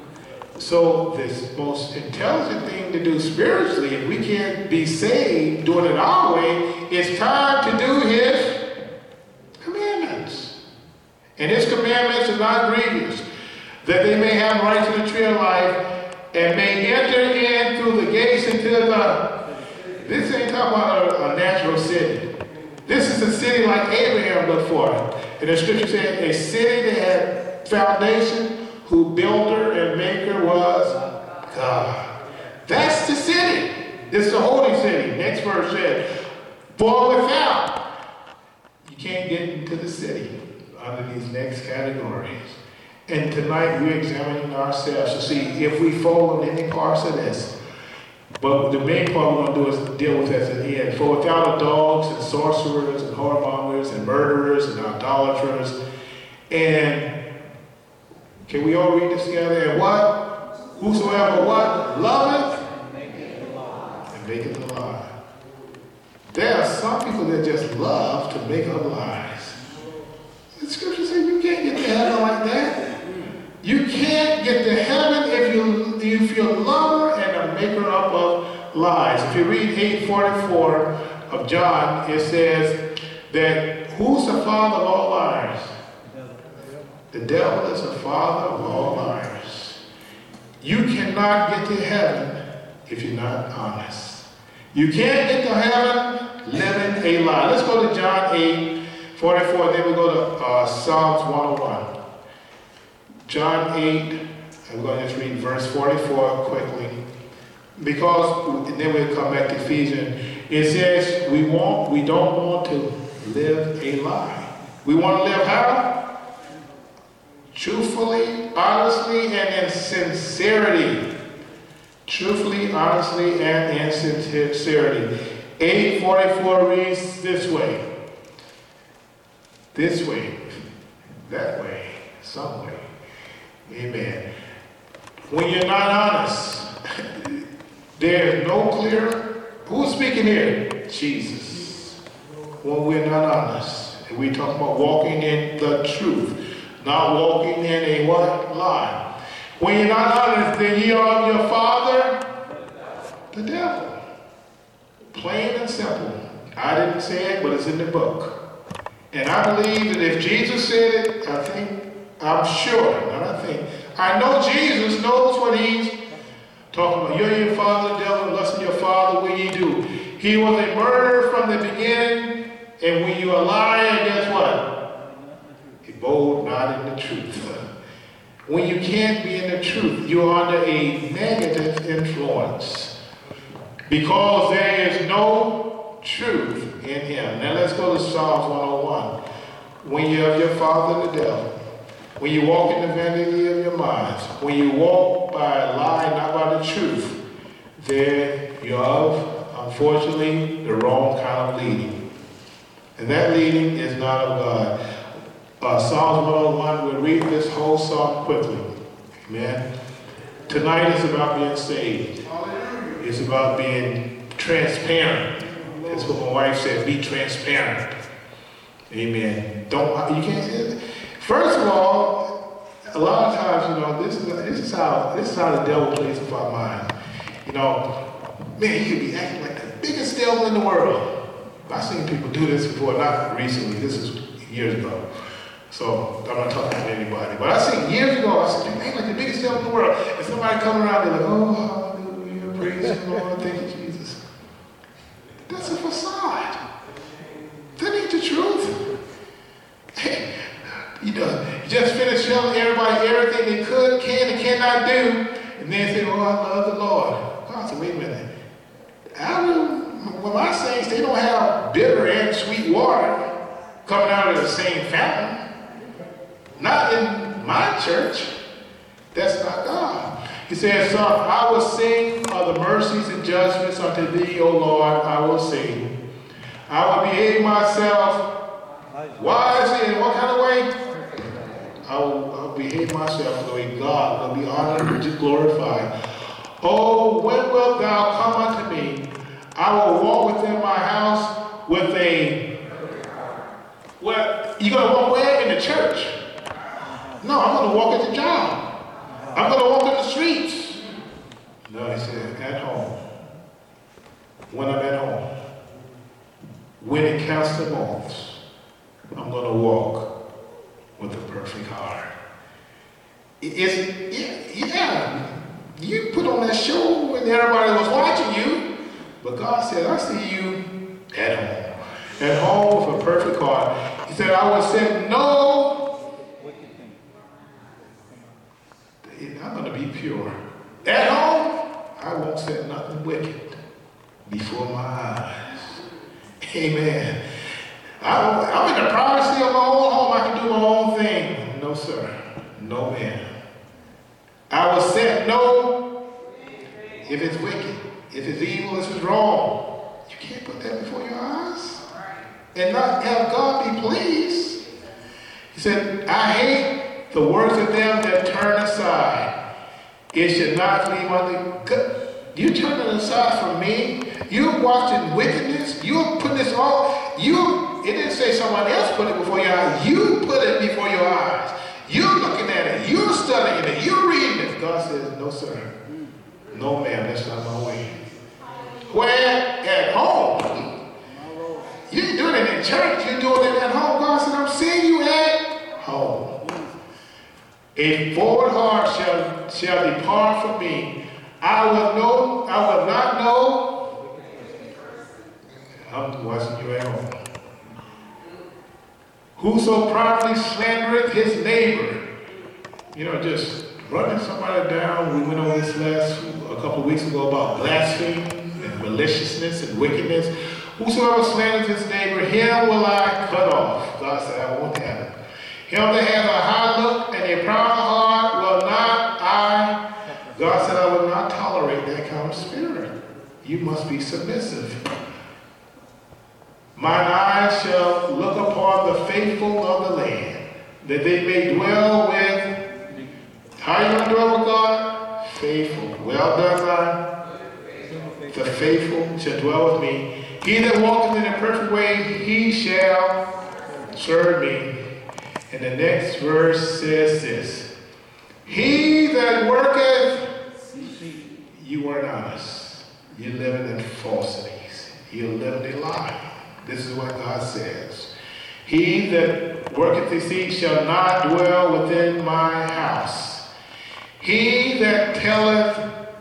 So this most intelligent thing to do spiritually, if we can't be saved doing it our way, it's time to do his commandments. And his commandments are not grievous, that they may have right to the tree of life and may enter in through the gates into the... This ain't talking about a, a natural city. This is a city like Abraham looked for. And the scripture said a city that had foundation, who builder and maker was God. That's the city. This is the holy city. Next verse said, for without, you can't get into the city under these next categories. And tonight we're examining ourselves to see if we fall in any parts of this. But the main part we're going to do is deal with as at the end. For without dogs and sorcerers and whoremongers and murderers and idolaters and can we all read this together? And what? Whosoever what? Loveth and maketh a lie. There are some people that just love to make up lies. The scripture says you can't get to heaven like that. You can't get to heaven if you if you're a lover and a maker up of lies. If you read eight forty-four of John, it says that who's the father of all liars? The devil is the father of all liars. You cannot get to heaven if you're not honest. You can't get to heaven living a lie. Let's go to John eight forty-four, then we go to uh, Psalms one oh one. John eight, I'm going to just read verse forty-four quickly. Because, and then we'll come back to Ephesians. It says we want, we don't want to live a lie. We want to live how? Truthfully, honestly, and in sincerity. Truthfully, honestly, and in sincerity. eight forty-four reads this way. This way. That way. Some way. Amen. When you're not honest, there's no clear... Who's speaking here? Jesus. When we're not honest, and we talk about walking in the truth. Not walking in a what? Lie. When you're not honest, then ye are of your father, the devil. Plain and simple. I didn't say it, but it's in the book. And I believe that if Jesus said it, I think, I'm sure, not I think, I know Jesus knows what he's talking about. You're your father, the devil, lusting your father, what ye do. He was a murderer from the beginning, and when you're a liar, guess what? Bold, not in the truth. When you can't be in the truth, you're under a negative influence because there is no truth in him. Now let's go to Psalms one oh one. When you have your father the devil, when you walk in the vanity of your minds, when you walk by a lie, not by the truth, there you're of, unfortunately, the wrong kind of leading. And that leading is not of God. Uh, Psalms one oh one, we'll read this whole psalm quickly. Amen. Tonight is about being saved. It's about being transparent. That's what my wife said, be transparent. Amen. Don't, you can't, first of all, a lot of times, you know, this is, this is how, this is how the devil plays with our minds. You know, man, you could be acting like the biggest devil in the world. I've seen people do this before, not recently, this is years ago. So I'm not talking to anybody. But I seen years ago, I said, you act like the biggest devil in the world. And somebody come around, they're like, oh, hallelujah, praise the Lord, thank you, Jesus. That's a facade. That ain't the truth. You know, you just finished telling everybody everything they could, can, and cannot do, and then say, oh, I love the Lord. God said, wait a minute. I don't, well, my saints, they don't have bitter and sweet water coming out of the same fountain. Not in my church. That's not God. He says, son, I will sing of the mercies and judgments unto thee, O Lord, I will sing. I will behave myself wisely in what kind of way? I will, I will behave myself in the way God will be honored and glorified. Oh, when wilt thou come unto me? I will walk within my house with a, well, you're going to walk where? In the church. No, I'm going to walk at the job. I'm going to walk in the streets. No, he said, at home. When I'm at home. When it counts the most, I'm going to walk with a perfect heart. It's, yeah, yeah, you put on that show when everybody was watching you, but God said, I see you at home. At home with a perfect heart. He said, I will set no, I'm going to be pure. At home, I won't set nothing wicked before my eyes. Amen. I don't, I'm in the privacy of my own home. I can do my own thing. No, sir. No, man. I will set no, if it's wicked, if it's evil, if it's wrong. You can't put that before your eyes and not have God be pleased. He said, I hate the works of them that turn aside. It should not leave on the, you turning aside from me. You're watching wickedness. You're putting this all, you, it didn't say someone else put it before your eyes. You put it before your eyes. You're looking at it. You're studying it. You're reading it. God says, no, sir. No, ma'am, that's not my way. Where? At home. You ain't doing it in church. You're doing it at home. God said, I'm seeing you at home. A forward heart shall, shall depart from me. I will know, I will not know. I'm watching you at home. Whoso privately slandereth his neighbor. You know, just running somebody down. We went over this last, a couple of weeks ago about blasphemy and maliciousness and wickedness. Whosoever slanders his neighbor, him will I cut off. God said, I won't have it. Him that has a high look and a proud heart will not I. God said, I will not tolerate that kind of spirit. You must be submissive. Mine eyes shall look upon the faithful of the land, that they may dwell with. How are you going to dwell with God? Faithful. Well done, thine. The faithful shall dwell with me. He that walketh in a perfect way, he shall serve me. And the next verse says this. He that worketh, you weren't honest. You're living in falsities. You're living a lie. This is what God says. He that worketh deceit shall not dwell within my house. He that telleth,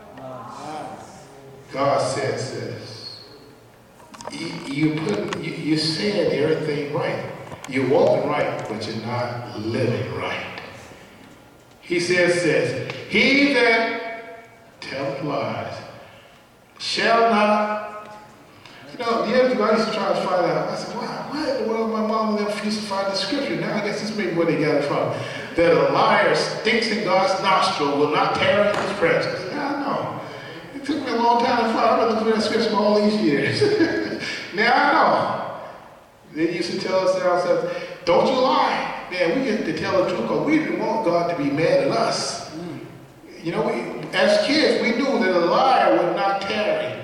God says this. You, you put, you, you're saying everything right. You're walking right, but you're not living right. He says this. He that telleth lies shall not. You know, years ago I used to try to find out. I said, wow, why in the world my mom never used to find the scripture? Now I guess this may be where they got it from. That a liar stinks in God's nostril, will not tarry in his presence. Now I know. It took me a long time to find out. I've been looking at that scripture for all these years. Now I know. They used to tell us ourselves, don't you lie. Man, we get to tell the truth because we didn't want God to be mad at us. You know, we, as kids, we knew that a liar would not tarry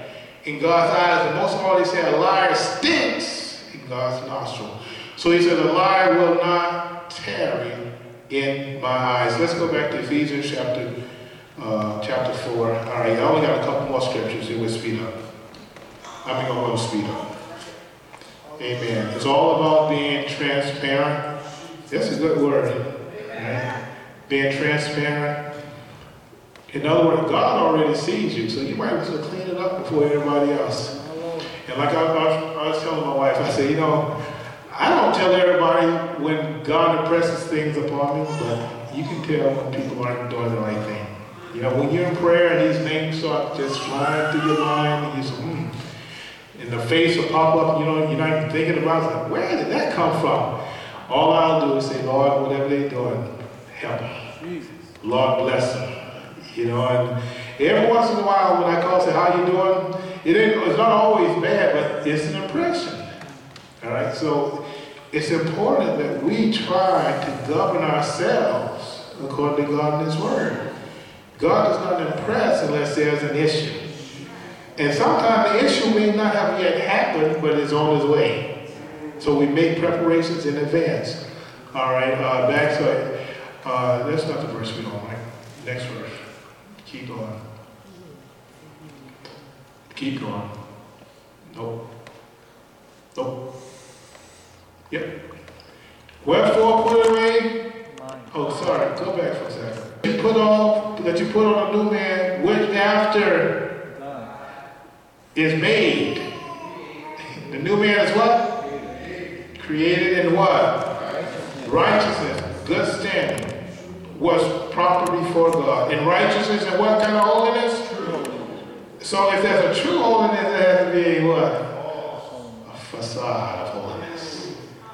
in God's eyes, and most of all, he said a liar stinks in God's nostril. So he said, a liar will not tarry in my eyes. Let's go back to Ephesians chapter uh, chapter four. All right, I only got a couple more scriptures here. We'll speed up. I'm going to speed up. Amen. It's all about being transparent. That's a good word. Right? Being transparent. In other words, God already sees you, so you might as well clean it up before everybody else. And like I, I, I was telling my wife, I said, you know, I don't tell everybody when God impresses things upon me, but you can tell when people aren't doing the right thing. You know, when you're in prayer and these names start just flying through your mind, and you say, hmm, and the face will pop up, you know, you're not even thinking about it. Like, where did that come from? All I'll do is say, Lord, whatever they're doing, help them. Lord, bless them. You know, and every once in a while when I call and say, how you doing? It ain't, it's not always bad, but it's an impression. All right, so it's important that we try to govern ourselves according to God and His Word. God does not impress unless there's an issue. And sometimes the issue may not have yet happened, but it's on its way. So we make preparations in advance. All right, uh, back to, uh, that's not the verse we don't like. Next verse. Keep going. Keep going. Nope. Nope. Yep. Wherefore put away. Oh, sorry. Go back for a second. You put on that you put on a new man, which after is made. The new man is what? Created in what? Righteousness. Good standing. Was proper before God. In righteousness and what kind of holiness? So if there's a true holiness, there has to be what? A facade of holiness.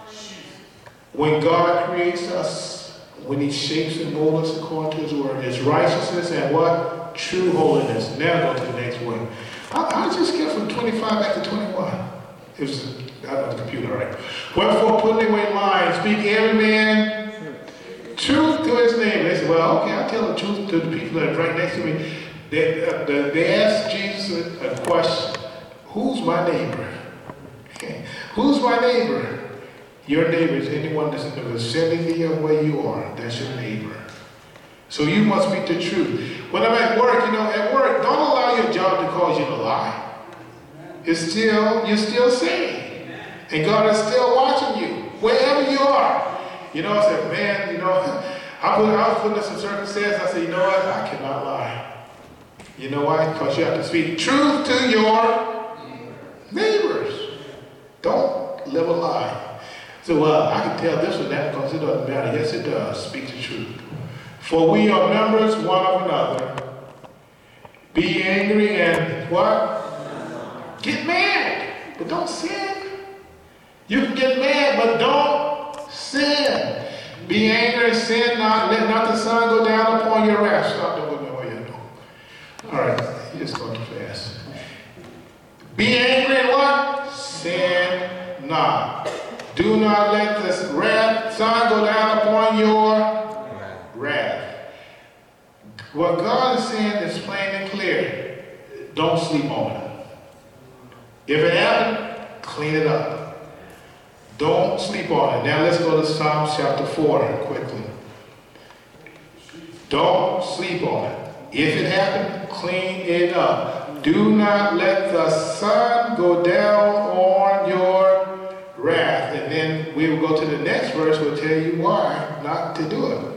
When God creates us, when He shapes and molds us according to His Word, it's righteousness and what? True holiness. Now go to the next one. How, how did you skip from twenty-five back to twenty-one? It was, I don't know the computer, right? Wherefore putting away lying, speak every man truth to his neighbor. They said, well, okay, I'll tell the truth to the people that are right next to me. They, uh, the, they asked Jesus a, a question. Who's my neighbor? Who's my neighbor? Your neighbor is anyone that's in the vicinity of where you are. That's your neighbor. So you must speak the truth. When I'm at work, you know, at work, don't allow your job to cause you to lie. It's still, you're still saved. And God is still watching you, wherever you are. You know, I said, man, you know, I, put, I was putting in some circumstances. I said, you know what? I cannot lie. You know why? Because you have to speak truth to your neighbors. Don't live a lie. So, well, I can tell this or that because it doesn't matter. Yes, it does. Speak the truth. For we are members one of another. Be angry and what? Get mad, but don't sin. You can get mad, but don't sin. Be angry and sin not. Let not the sun go down upon your wrath. Stop doing that way you know. All right, you just go too fast. Be angry and what? Sin not. Do not let the wrath, sun go down upon your wrath. What God is saying is plain and clear. Don't sleep on it. If it happened, clean it up. Don't sleep on it. Now let's go to Psalms chapter four quickly. Don't sleep on it. If it happened, clean it up. Do not let the sun go down on your wrath. And then we will go to the next verse. We'll tell you why not to do it.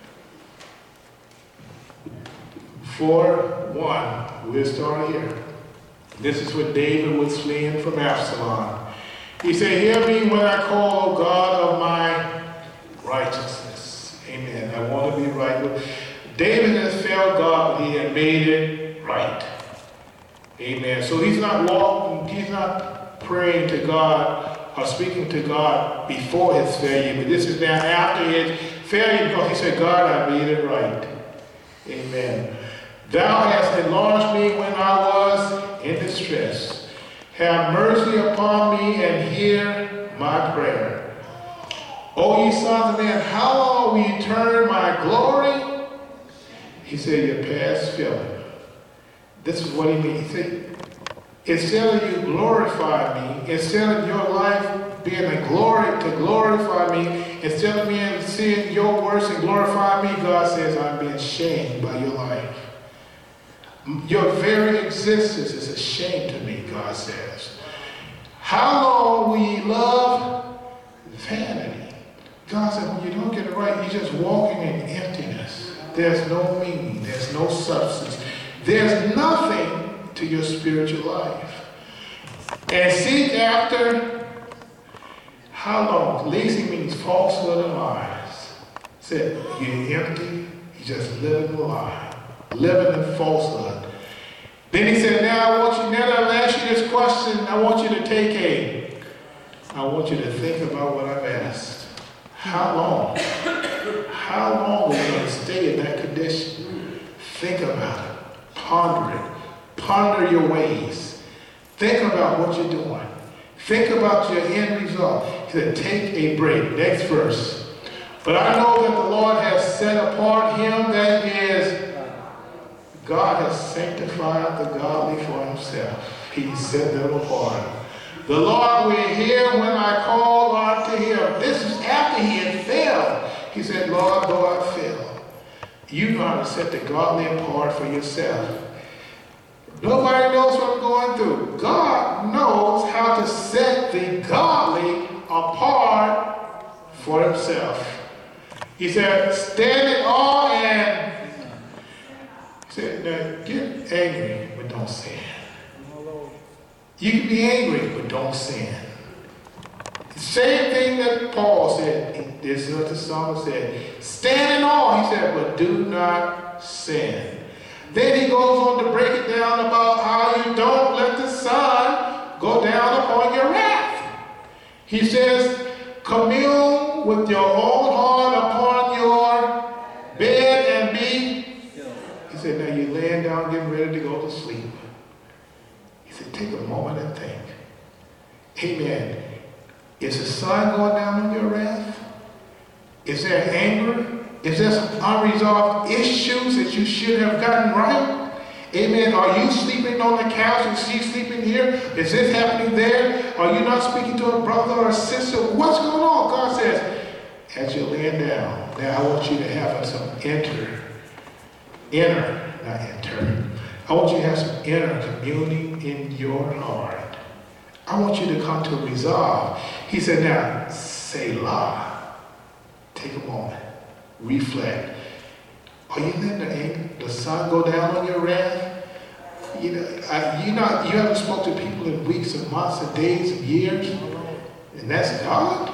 four one. We'll start here. This is when David was fleeing from Absalom. He said, hear me when I call, O God of my righteousness. Amen. I want to be right with David has failed God, but he had made it right. Amen. So he's not walking, he's not praying to God or speaking to God before his failure, but this is now after his failure because he said, God, I made it right. Amen. Thou hast enlarged me when I was in distress. Have mercy upon me and hear my prayer. O ye sons of men, how long will you turn my glory? He said, you're past feeling. This is what he means. He said, instead of you glorify me, instead of your life being a glory to glorify me, instead of me seeing your works and glorify me, God says, I'm being shamed by your life. Your very existence is a shame to me, God says. How long will ye love vanity? God said, when you don't get it right, you're just walking in emptiness. There's no meaning. There's no substance. There's nothing to your spiritual life. And seek after, how long? Lazy means falsehood and lies. Said, you're empty. You're just living a lie. Living in falsehood. Then he said, now I want you, now that I've asked you this question, I want you to take a, I want you to think about what I've asked. How long? How long are you going to stay in that condition? Think about it. Ponder it. Ponder your ways. Think about what you're doing. Think about your end result. He said, take a break. Next verse. But I know that the Lord has set apart him that is, God has sanctified the godly for himself. He set them apart. The Lord will hear when I call unto him. This is after he had failed. He said, Lord, though I fail, you know how to set the godly apart for yourself. Nobody knows what I'm going through. God knows how to set the godly apart for himself. He said, stand in awe and he said, now get angry, but don't sin. You can be angry, but don't sin. The same thing that Paul said. This is what the psalmist said. Stand in awe, he said, but do not sin. Then he goes on to break it down about how you don't let the sun go down upon your wrath. He says, commune with your own heart upon your bed and be. He said, now you're laying down getting ready to go to sleep. He said, take a moment and think. Amen. Is the sun going down on your wrath? Is there anger? Is there some unresolved issues that you should have gotten right? Amen. Are you sleeping on the couch and she's sleeping here? Is this happening there? Are you not speaking to a brother or a sister? What's going on? God says, as you're laying down, now I want you to have some inner, inner, not enter. I want you to have some inner communing in your heart. I want you to come to a resolve. He said, now, Selah. Take a moment. Reflect. Are you letting the, the sun go down on your wrath? You know, I, you not, you haven't spoken to people in weeks and months and days and years, and that's God?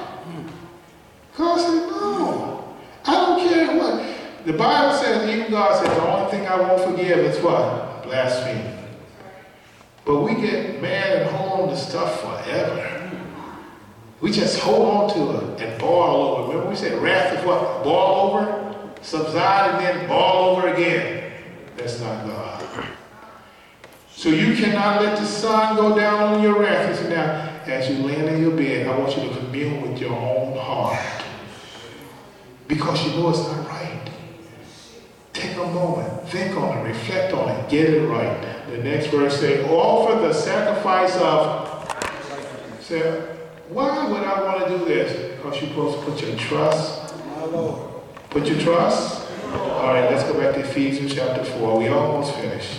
God said, no. I don't care what. The Bible says, even God said, the only thing I won't forgive is what? Blasphemy. But we get mad and hold on to stuff forever. We just hold on to it and boil over. Remember we said wrath is what? Boil over, subside, and then boil over again. That's not God. So you cannot let the sun go down on your wrath. He said, now, as you land in your bed, I want you to commune with your own heart. Because you know it's not right. Take a moment, think on it, reflect on it, get it right. The next verse says, offer the sacrifice of, say, why would I want to do this? Because you're supposed to put your trust. Put your trust. All right, let's go back to Ephesians chapter four. We almost finished.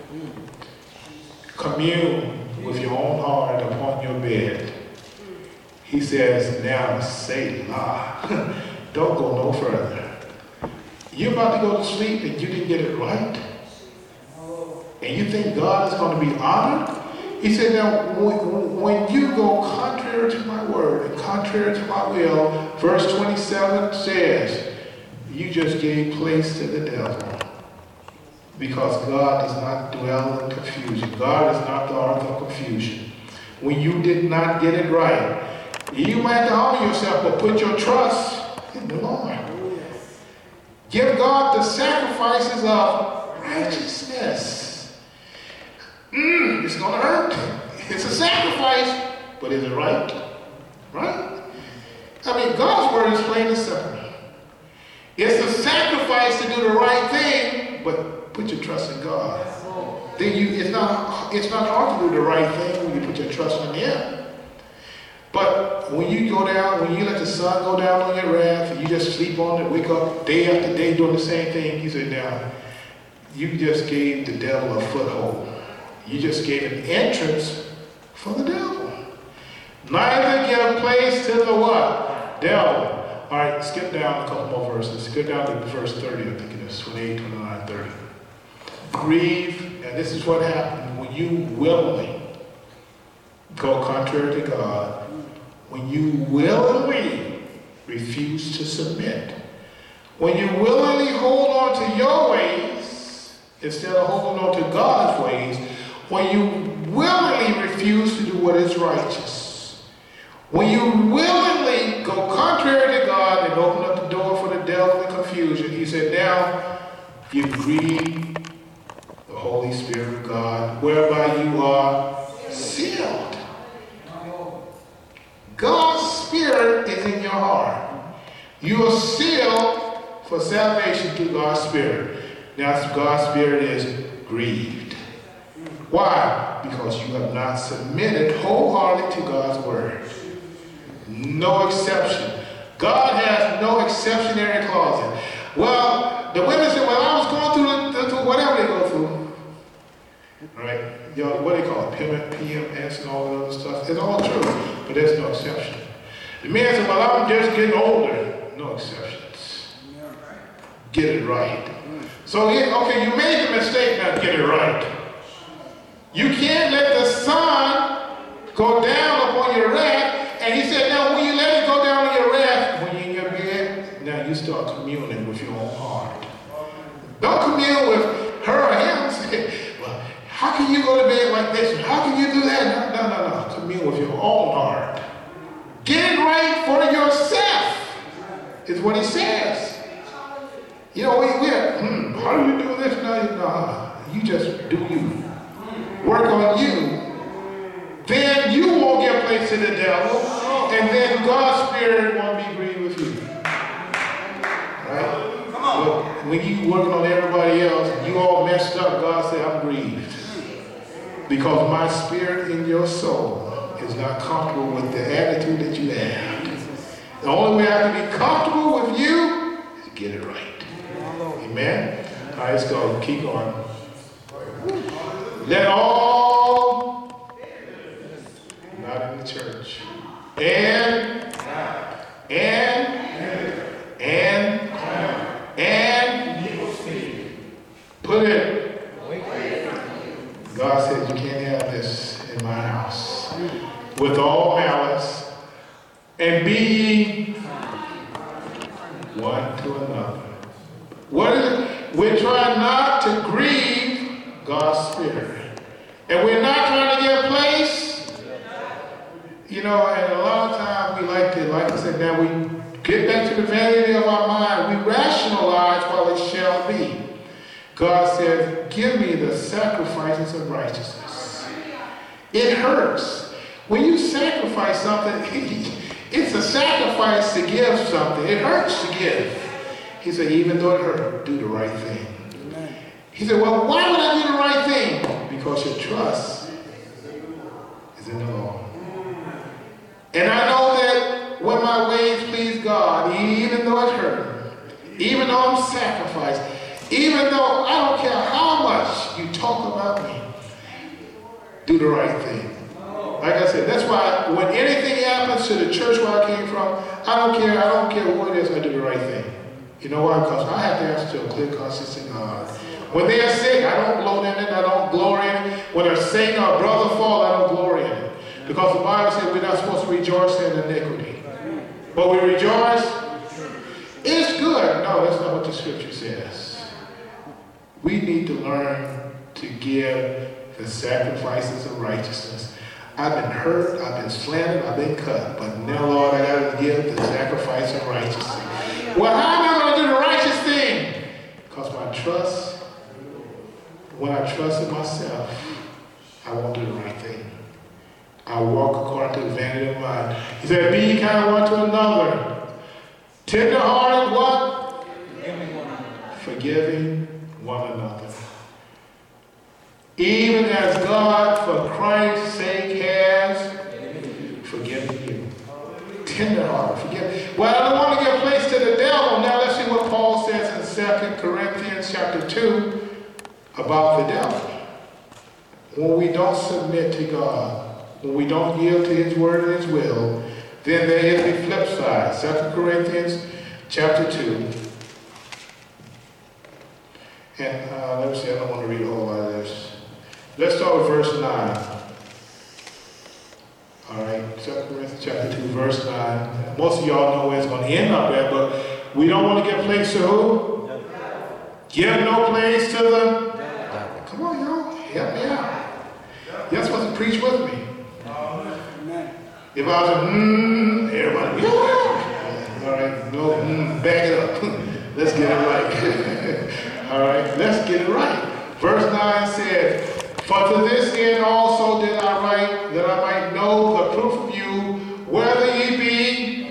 Commune with your own heart upon your bed. He says, now Selah. Don't go no further. You're about to go to sleep and you didn't get it right? And you think God is going to be honored? He said, now, when, when you go contrary to my word and contrary to my will, verse twenty-seven says, you just gave place to the devil. Because God does not dwell in confusion. God is not the author of confusion. When you did not get it right, you might have to humble yourself, but put your trust in the Lord. Give God the sacrifices of righteousness. Mm, it's going to hurt. It's a sacrifice, but is it right? Right? I mean, God's word is plain and simple. It's a sacrifice to do the right thing, but put your trust in God. then you it's not it's not hard to do the right thing when you put your trust in Him. But when you go down, when you let the sun go down on your wrath, and you just sleep on it, wake up day after day doing the same thing, He said, now, you just gave the devil a foothold. You just gave an entrance for the devil. Neither give place to the what? Devil. All right, skip down a couple more verses. Skip down to verse thirty, I think it is, twenty-eight, twenty-nine, thirty. Grieve, and this is what happens when you willingly go contrary to God, when you willingly refuse to submit, when you willingly hold on to your ways instead of holding on to God's ways, when you willingly refuse to do what is righteous, when you willingly go contrary to God and open up the door for the devil and confusion, He said, now you grieve the Holy Spirit of God, whereby you are sealed. God's Spirit is in your heart. You are sealed for salvation through God's Spirit. Now God's Spirit is grieved. Why? Because you have not submitted wholeheartedly to God's Word. No exception. God has no exceptionary clauses. Well, the women say, well, I was going through, through whatever they go through. Right? You know, what do they call it? P M S and all that other stuff. It's all true, but there's no exception. The man said, well, I'm just getting older. No exceptions. Get it right. So, okay, you made the mistake, now get it right. You can't let the sun go down upon your wrath. And He said, now when you let it go down on your wrath, when you're in your bed, now you start communing with your own heart. Don't commune with her or him. Say, well, how can you go to bed like this? How can you do that? No, no, no, no. Commune with your own heart. Get it right for yourself, is what He says. You know, we, we're, hmm, how do you do this? No, no, you just do you. Work on you. Then you won't give place to the devil, and then God's Spirit won't be grieved with you. Right? Come on. But when you working on everybody else, you all messed up, God said, I'm grieved. Because my spirit in your soul is not comfortable with the attitude that you have. The only way I can be comfortable with you is get it right. Amen? All right, let's go. Keep going. Let all, not in the church, and, and, and, and, put it. God said you can't have this in my house. With all malice, and be ye one to another. What is it? We're trying not to grieve God's Spirit. And we're not trying to get a place. You know, and a lot of times we like to, like I said, now we get back to the vanity of our mind. We rationalize while it shall be. God says, give me the sacrifices of righteousness. It hurts. When you sacrifice something, it's a sacrifice to give something. It hurts to give. He said, even though it hurt, do the right thing. He said, well, why would I do the right thing? Because your trust is in the Lord. And I know that when my ways please God, even though it hurt, even though I'm sacrificed, even though I don't care how much you talk about me, do the right thing. Like I said, that's why when anything happens to the church where I came from, I don't care, I don't care what it is, I do the right thing. You know why? Because I have to answer to a clear conscience in God. When they are sick, I don't gloat in it, I don't glory in it. When they're saying our brother fall, I don't glory in it. Because the Bible says we're not supposed to rejoice in iniquity. But we rejoice. It's good. No, that's not what the scripture says. We need to learn to give the sacrifices of righteousness. I've been hurt, I've been slandered, I've been cut. But now, Lord, I got to give the sacrifice of righteousness. Well, how am I going to do the righteous thing? Because my trust, when I trust in myself, I won't do the right thing. I walk according to the vanity of mind. He said, be ye kind one to another. Tender-hearted what? Forgiving one another. Forgiving one another. even as God for Christ's sake has forgiven you. Tenderhearted, forgive. Well, I don't want to give place to the devil. Now let's see what Paul says in Second Corinthians chapter two about the devil. When we don't submit to God, when we don't yield to his word and his will, then there is the flip side. Second Corinthians chapter two. And uh, let me see, I don't want to read a whole lot of this. Let's start with verse nine. All right, Second Corinthians chapter two, verse nine. Most of y'all know where it's going to end up at, but we don't want to give place to who? Give no place to the devil. Come on, y'all, help me out. You're supposed to preach with me. If I was a mmm, everybody, yeah. All right, no, mm, back it up. Let's get it right. All right, let's get it right. Verse nine said, for to this end also did I write, that I might know the proof of you, whether ye be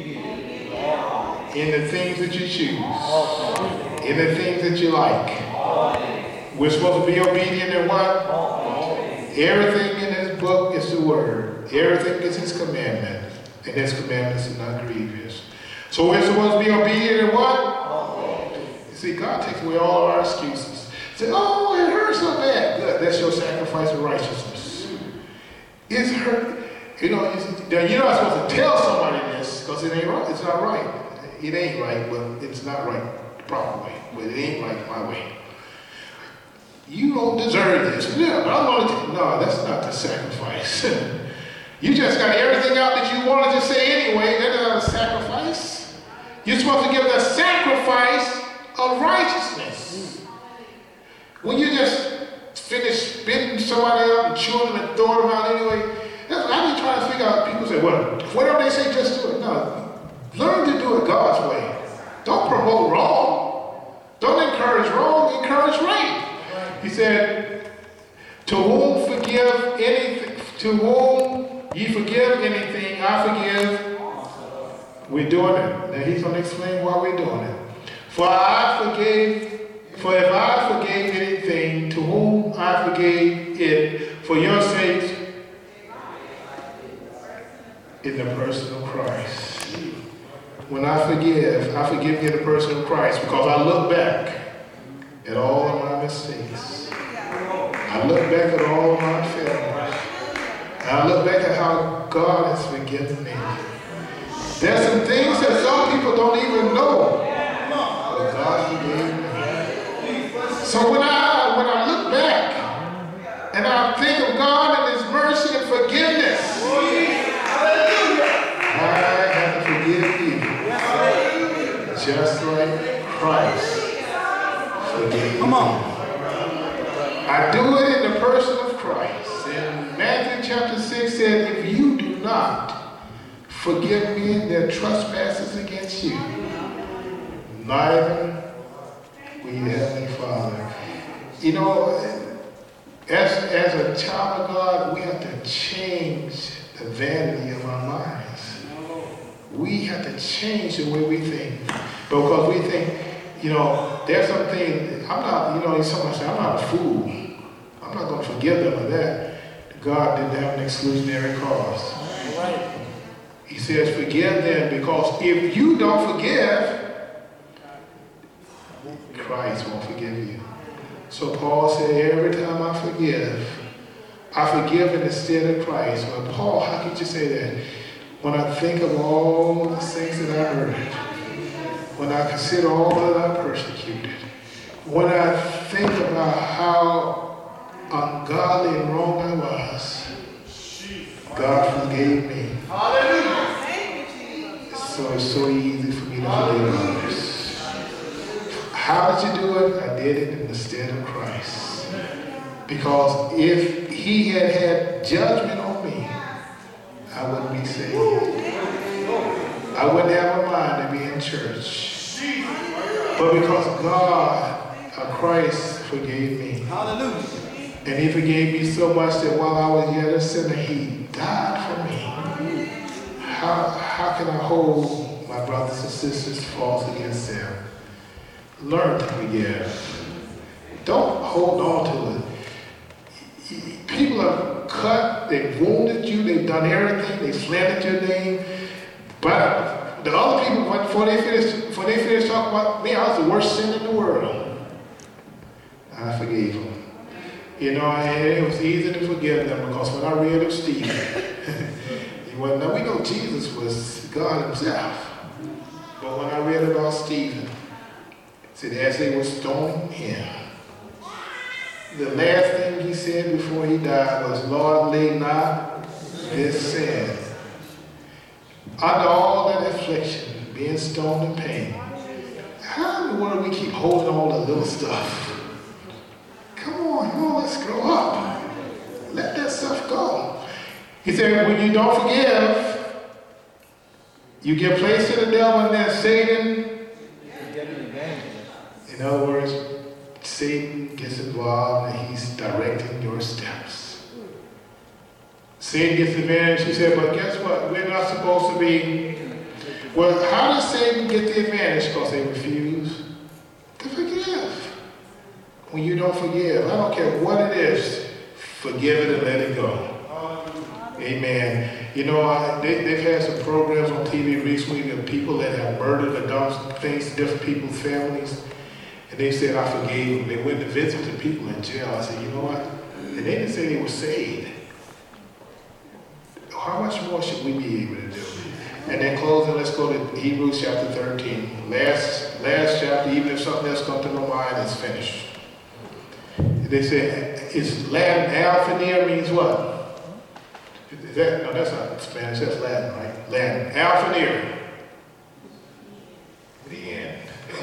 in the things that you choose, in the things that you like. We're supposed to be obedient in what? Everything in this book is the word. Everything is his commandment. And his commandments are not grievous. So we're supposed to be obedient in what? You see, God takes away all of our excuses. Say, oh, it hurts so bad. Good. That's your sacrifice of righteousness. It's hurt. You know, it's, you're not supposed to tell somebody this because it ain't right. It's not right. It ain't right, but it's not right the proper way. But it ain't right my way. You don't deserve this. Yeah, but I'm going to. No, that's not the sacrifice. You just got everything out that you wanted to say anyway. That's not a sacrifice. You're supposed to give the sacrifice of righteousness. When you just finish spitting somebody out and chewing them and throwing them out anyway, that's what I've been trying to figure out. People say, well, whatever they say, just do it. No, learn to do it God's way. Don't promote wrong. Don't encourage wrong. Encourage right. He said, to whom forgive anything, to whom ye forgive anything, I forgive. We're doing it. Now he's going to explain why we're doing it. For I forgave, for if I forgave anything, to whom I forgave it, for your sakes, in the person of Christ. When I forgive, I forgive in the person of Christ because I look back at all of my mistakes. I look back at all of my failures. And I look back at how God has forgiven me. There's some things that some people don't even know that God forgave me. So when I when I look back and I think of God and his mercy and forgiveness, I have to forgive you. Just like Christ. Come on. I do it in the person of Christ. And Matthew chapter six said, if you do not forgive me their trespasses against you, neither will you Heavenly Father. You know, as, as a child of God, we have to change the vanity of our minds. We have to change the way we think. Because we think, you know, there's something, I'm not, you know, someone say, I'm not a fool. I'm not going to forgive them of that. God didn't have an exclusionary clause. Right. He says, forgive them because if you don't forgive, Christ won't forgive you. So Paul said, every time I forgive, I forgive in the stead of Christ. Well, Paul, how could you say that? When I think of all the things that I've heard, when I consider all that I persecuted, when I think about how ungodly and wrong I was, God forgave me. Hallelujah. So it's so easy for me to forgive others. How did you do it? I did it in the stead of Christ. Because if he had had judgment on me, I wouldn't be saved. I wouldn't have a mind to be in church. But because God, uh, Christ, forgave me. Hallelujah. And he forgave me so much that while I was yet a sinner, he died for me. How, how can I hold my brothers and sisters' faults against them? Learn to forgive. Don't hold on to it. People have cut, they've wounded you, they've done everything, they slandered your name. But the other people, before they finished, before they finished talking about me, I was the worst sin in the world. I forgave them. You know, and it was easy to forgive them because when I read of Stephen, you went, now we know Jesus was God himself. But when I read about Stephen, it said as they were stoning him, the last thing he said before he died was, Lord, lay not this sin. Under all that affliction, being stoned in pain, how in the world do we keep holding all the little stuff? Come on, come on, let's grow up. Let that stuff go. He said, when you don't forgive, you give place to the devil and then Satan. In other words, Satan gets involved and he's directing your steps. Satan gets advantage. He said, but guess what? We're not supposed to be. Well, how does Satan get the advantage? Because they refuse to forgive. When you don't forgive, I don't care what it is, forgive it and let it go. Amen. You know, I, they, they've had some programs on T V recently of people that have murdered or done things to different people's families. And they said, I forgave them. They went to visit the people in jail. I said, you know what? And they didn't say they were saved. How much more should we be able to do? And then closing, let's go to Hebrews chapter thirteen. Last, last chapter, even if something else comes to my mind, it's finished. They say, it's Latin, alphanir means what? Is that, no, that's not Spanish, that's Latin, right? Latin, alphanir. The end.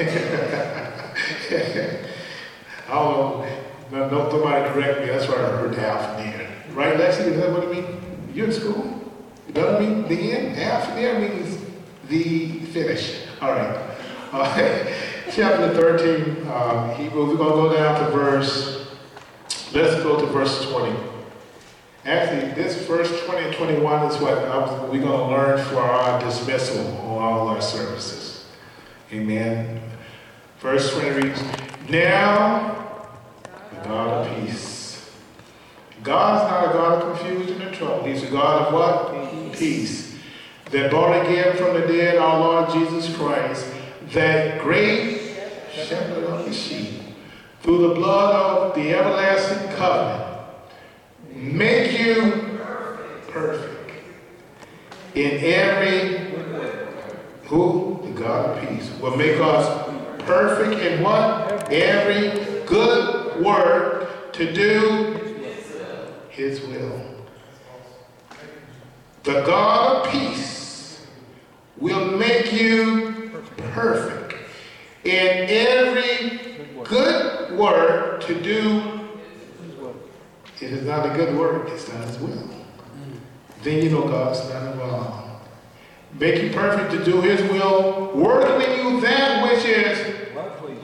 I don't know, no, no, nobody correct me, that's why I heard alphanir. Right, Lexi, is that what it means? You're in school? You know what I mean? The end? Alphanir means the finish. All right. All right. Chapter thirteen, um, Hebrew, we're going to go down to verse, let's go to verse twenty. Actually, this verse twenty and twenty-one is what I was, we're going to learn for our dismissal on all our services. Amen. Verse twenty reads, now the God of peace. God is not a God of confusion and trouble. He's a God of what? Peace. Peace. That brought again from the dead our Lord Jesus Christ, that great shepherd of the sheep, through the blood of the everlasting covenant, make you perfect in every, who? The God of peace. Will make us perfect in what? Every good work to do his will. The God of peace will make you perfect in every good work to do. It is not a good work, it's not his will. Then you know God's not involved. Make you perfect to do his will, working in you that which is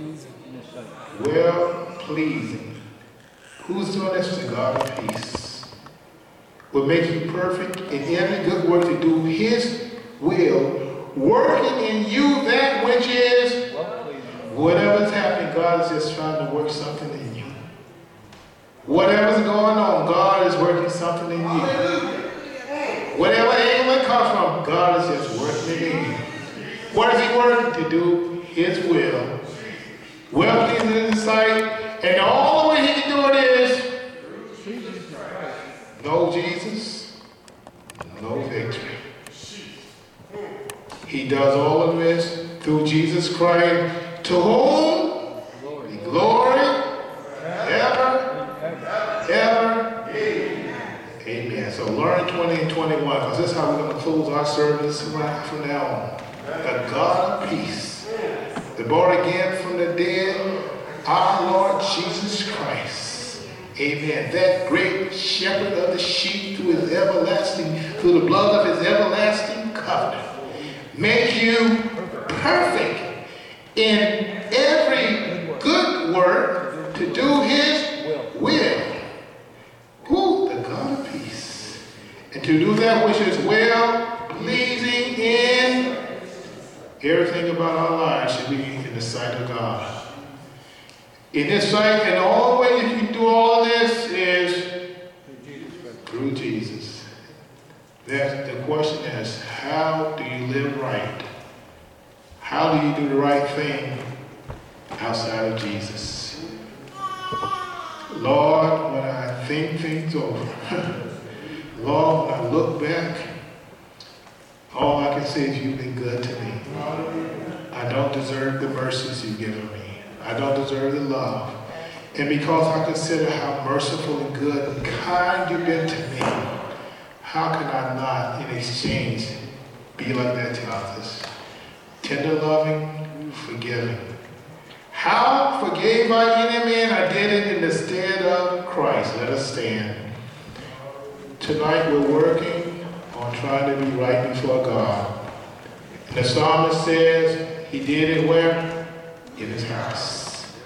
well pleasing. Who's doing this? The God of peace. Will make you perfect in every good work to do his will, working in you that which is whatever's happening, God is just trying to work something in you. Whatever's going on, God is working something in you. Whatever angle it comes from, God is just working it in you. What is he working? To do his will. Well pleasing in his sight. And the only way he can do it is no Jesus, no victory. He does all of this through Jesus Christ, to whom the glory ever, ever. Amen. So learn twenty and twenty-one, because this is how we're going to close our service right from now on. The God of peace, the born again from the dead, our Lord Jesus Christ. Amen. That great shepherd of the sheep, through his everlasting, through the blood of his everlasting covenant, make you perfect in every good work to do his will. Who? The God of peace. And to do that which is well pleasing in everything about our lives should be in the sight of God. In this sight, and the only way you can do all of this is thing outside of Jesus. Lord, when I think things over, Lord, when I look back, all I can say is you've been good to me. I don't deserve the mercies you've given me. I don't deserve the love. And because I consider how merciful and good and kind you've been to me, how can I not, in exchange, be like that to others? Tender loving, forgiving. How forgave I any man? I did it in the stead of Christ. Let us stand. Tonight we're working on trying to be right before God. And the psalmist says he did it where? In his house.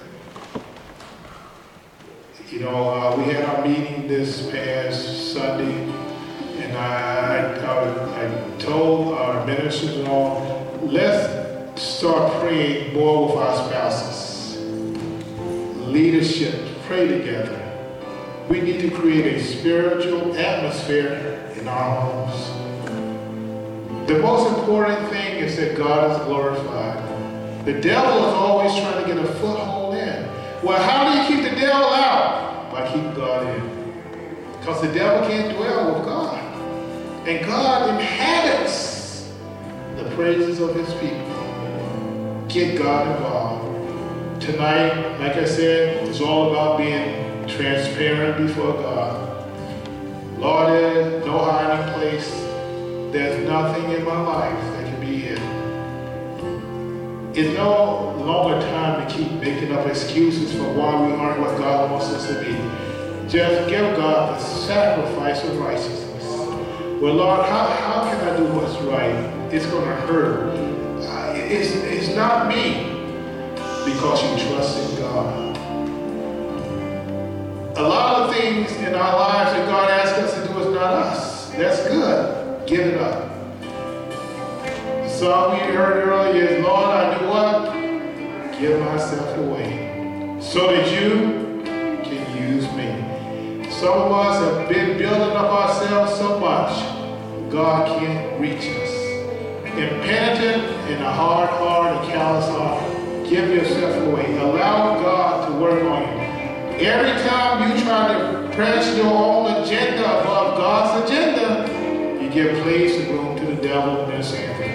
You know, uh, we had our meeting this past Sunday, and I, I, I told our ministers and all, let's start praying more with our spouses. Leadership, pray together. We need to create a spiritual atmosphere in our homes. The most important thing is that God is glorified. The devil is always trying to get a foothold in. Well, how do you keep the devil out? By keeping God in. Because the devil can't dwell with God. And God inhabits the praises of his people. Get God involved. Tonight, like I said, it's all about being transparent before God. Lord, there's no hiding place. There's nothing in my life that can be hidden. It's no longer time to keep making up excuses for why we aren't what God wants us to be. Just give God the sacrifice of righteousness. Well, Lord, how, how can I do what's right? It's going to hurt. Uh, it's, it's not me, because you trust in God. A lot of things in our lives that God asks us to do is not us. That's good. Give it up. So we heard earlier is, Lord, I do what? Give myself away so that you can use me. Some of us have been building up ourselves so much, God can't reach us. Impenitent and a hard heart and callous heart, give yourself away. Allow God to work on you. Every time you try to press your own agenda above God's agenda, you give place and room to the devil and his hand.